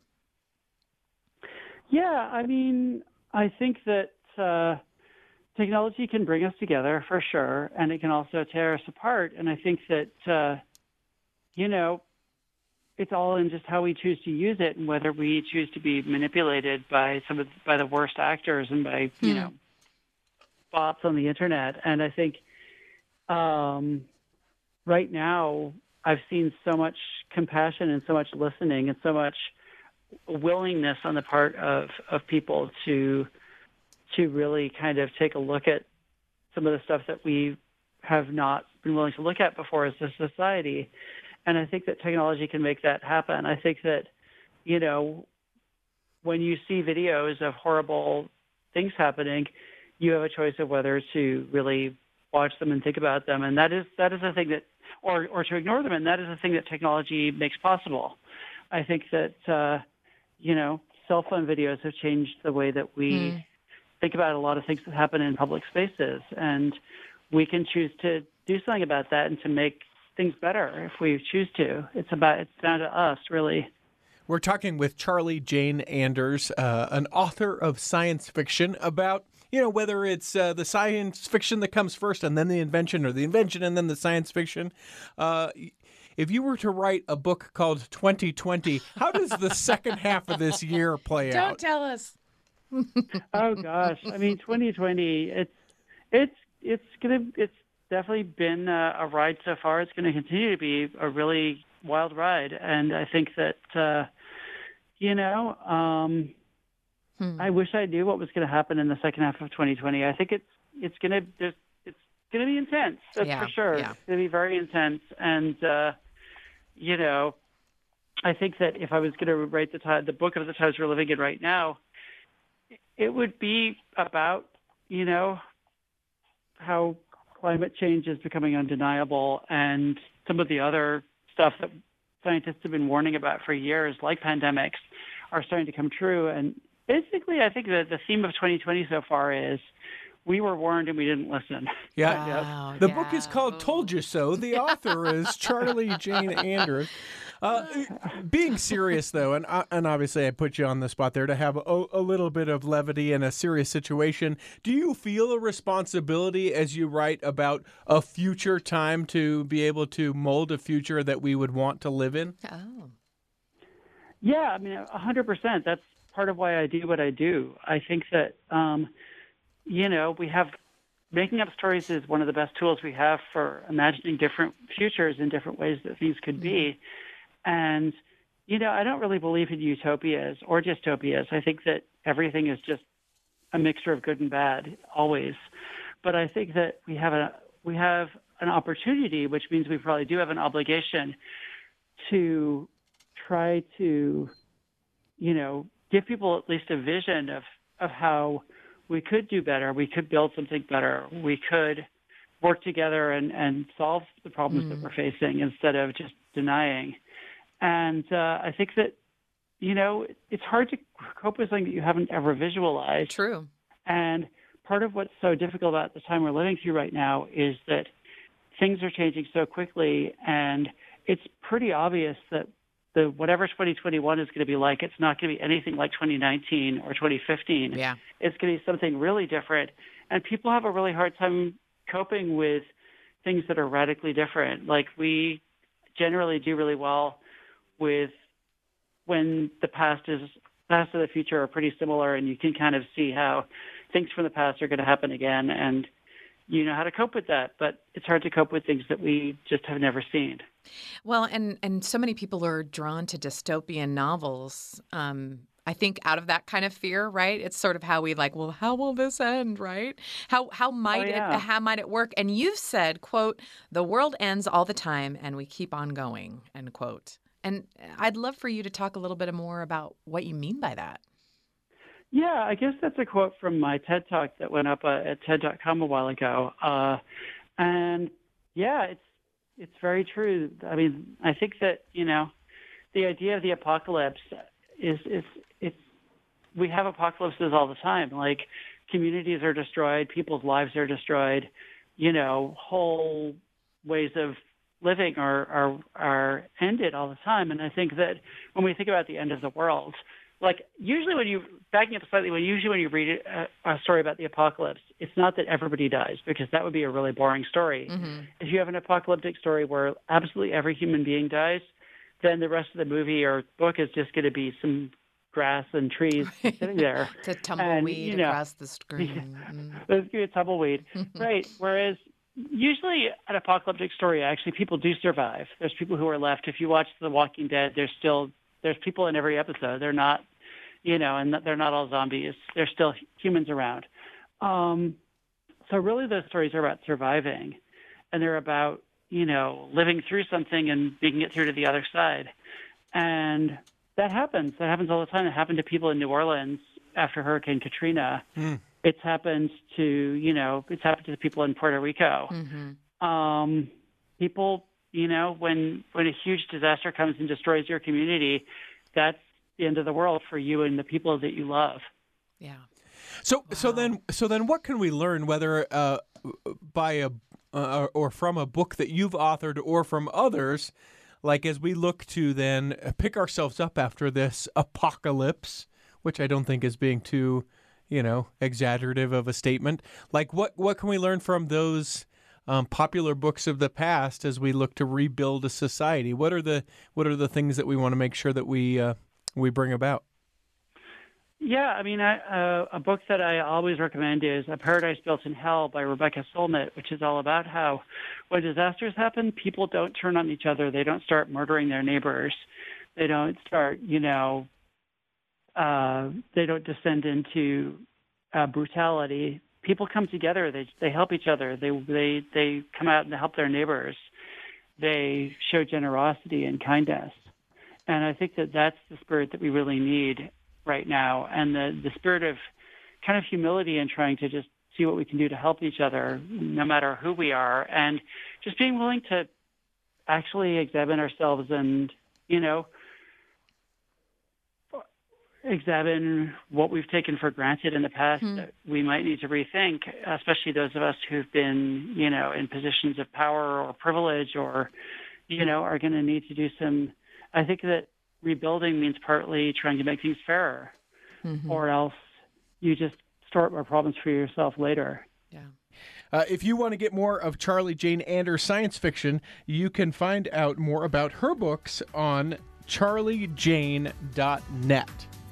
Yeah, I mean, I think that uh, technology can bring us together for sure, and it can also tear us apart. And I think that uh, you know. It's all in just how we choose to use it, and whether we choose to be manipulated by some of by the worst actors and by you mm. know bots on the internet. And I think um, right now I've seen so much compassion and so much listening and so much willingness on the part of, of people to to really kind of take a look at some of the stuff that we have not been willing to look at before as a society. And I think that technology can make that happen. I think that, you know, when you see videos of horrible things happening, you have a choice of whether to really watch them and think about them. And that is that is a thing that, or, or to ignore them. And that is a thing that technology makes possible. I think that, uh, you know, cell phone videos have changed the way that we mm. think about a lot of things that happen in public spaces. And we can choose to do something about that and to make things better if we choose to. It's about it's down to us, really. We're talking with Charlie Jane Anders, uh, an author of science fiction, about, you know, whether it's uh, the science fiction that comes first and then the invention, or the invention and then the science fiction. Uh, if you were to write a book called twenty twenty, how does the second half of this year play Don't out? Don't tell us. Oh gosh, I mean, twenty twenty. It's it's it's gonna it's definitely been a, a ride so far. It's going to continue to be a really wild ride, and I think that uh, you know, um, hmm. I wish I knew what was going to happen in the second half of twenty twenty. I think it's it's going to there's it's going to be intense. That's yeah, for sure. Yeah. It's going to be very intense, and uh, you know, I think that if I was going to write the time, the book of the times we're living in right now, it would be about, you know, how climate change is becoming undeniable and some of the other stuff that scientists have been warning about for years, like pandemics, are starting to come true. And basically, I think that the theme of twenty twenty so far is we were warned and we didn't listen. Yeah. Wow, the yeah. book is called Told You So. The author is Charlie Jane Andrews. Uh, being serious, though, and uh, and obviously I put you on the spot there to have a, a little bit of levity in a serious situation. Do you feel a responsibility as you write about a future time to be able to mold a future that we would want to live in? Oh. Yeah, I mean, one hundred percent. That's part of why I do what I do. I think that, um, you know, we have making up stories is one of the best tools we have for imagining different futures in different ways that things could be. And, you know, I don't really believe in utopias or dystopias. I think that everything is just a mixture of good and bad, always. But I think that we have a we have an opportunity, which means we probably do have an obligation to try to, you know, give people at least a vision of, of how we could do better. We could build something better. We could work together and, and solve the problems mm. that we're facing instead of just denying. And uh, I think that, you know, it's hard to cope with something that you haven't ever visualized. True. And part of what's so difficult about the time we're living through right now is that things are changing so quickly, and it's pretty obvious that the whatever twenty twenty-one is going to be like, it's not going to be anything like twenty nineteen or twenty fifteen. Yeah. It's going to be something really different. And people have a really hard time coping with things that are radically different. Like, we generally do really well with when the past is past and the future are pretty similar, and you can kind of see how things from the past are going to happen again, and you know how to cope with that. But it's hard to cope with things that we just have never seen. Well, and and so many people are drawn to dystopian novels. Um, I think out of that kind of fear, right? It's sort of how we like, well, how will this end, right? How how might oh, yeah. it how might it work? And you've said, quote, the world ends all the time and we keep on going, end quote. And I'd love for you to talk a little bit more about what you mean by that. Yeah, I guess that's a quote from my TED Talk that went up uh, at T E D dot com a while ago. Uh, and yeah, it's it's very true. I mean, I think that, you know, the idea of the apocalypse is, is it's, we have apocalypses all the time. Like, communities are destroyed, people's lives are destroyed, you know, whole ways of living are, are are ended all the time. And I think that when we think about the end of the world, like, usually when you, backing up slightly, when usually when you read a, a story about the apocalypse, it's not that everybody dies, because that would be a really boring story. Mm-hmm. If you have an apocalyptic story where absolutely every human being dies, then the rest of the movie or book is just going to be some grass and trees sitting there. It's a tumbleweed and, you know, across the screen. Mm. There's going to be a tumbleweed. Right. Whereas usually an apocalyptic story, actually, people do survive. There's people who are left. If you watch The Walking Dead, there's still, there's people in every episode. They're not, you know, and they're not all zombies. There's still humans around. Um, so really those stories are about surviving, and they're about, you know, living through something and making it through to the other side. And that happens. That happens all the time. It happened to people in New Orleans after Hurricane Katrina. Mm. It's happened to, you know, it's happened to the people in Puerto Rico. Mm-hmm. Um, people, you know, when when a huge disaster comes and destroys your community, that's the end of the world for you and the people that you love. Yeah. So wow. so then so then what can we learn, whether uh, by a uh, or from a book that you've authored or from others, like as we look to then pick ourselves up after this apocalypse, which I don't think is being too, you know, exaggerative of a statement. Like, what, what can we learn from those um, popular books of the past as we look to rebuild a society? What are the what are the things that we want to make sure that we uh, we bring about? Yeah, I mean, I, uh, a book that I always recommend is A Paradise Built in Hell by Rebecca Solnit, which is all about how when disasters happen, people don't turn on each other. They don't start murdering their neighbors. They don't start, you know, uh, they don't descend into uh, brutality. People come together. They they help each other. They they they come out and help their neighbors. They show generosity and kindness. And I think that that's the spirit that we really need right now, and the, the spirit of kind of humility and trying to just see what we can do to help each other, no matter who we are, and just being willing to actually examine ourselves and, you know, examine what we've taken for granted in the past mm. that we might need to rethink, especially those of us who've been, you know, in positions of power or privilege or, you know, are going to need to do some, I think that rebuilding means partly trying to make things fairer, mm-hmm. or else you just store up more problems for yourself later. Yeah. Uh, if you want to get more of Charlie Jane Anders science fiction, you can find out more about her books on charlie jane dot net.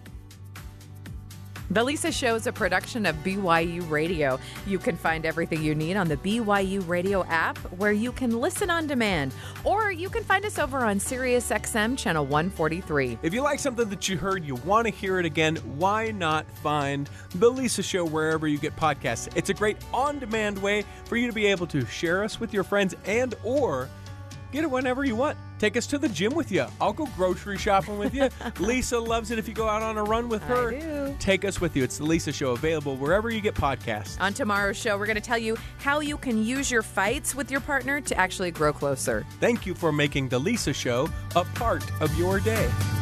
The Lisa Show is a production of B Y U Radio. You can find everything you need on the B Y U Radio app, where you can listen on demand, or you can find us over on Sirius X M channel one forty-three. If you like something that you heard, you want to hear it again, why not find The Lisa Show wherever you get podcasts? It's a great on-demand way for you to be able to share us with your friends and or get it whenever you want. Take us to the gym with you. I'll go grocery shopping with you. Lisa loves it if you go out on a run with her. I do. Take us with you. It's The Lisa Show, available wherever you get podcasts. On tomorrow's show, we're going to tell you how you can use your fights with your partner to actually grow closer. Thank you for making The Lisa Show a part of your day.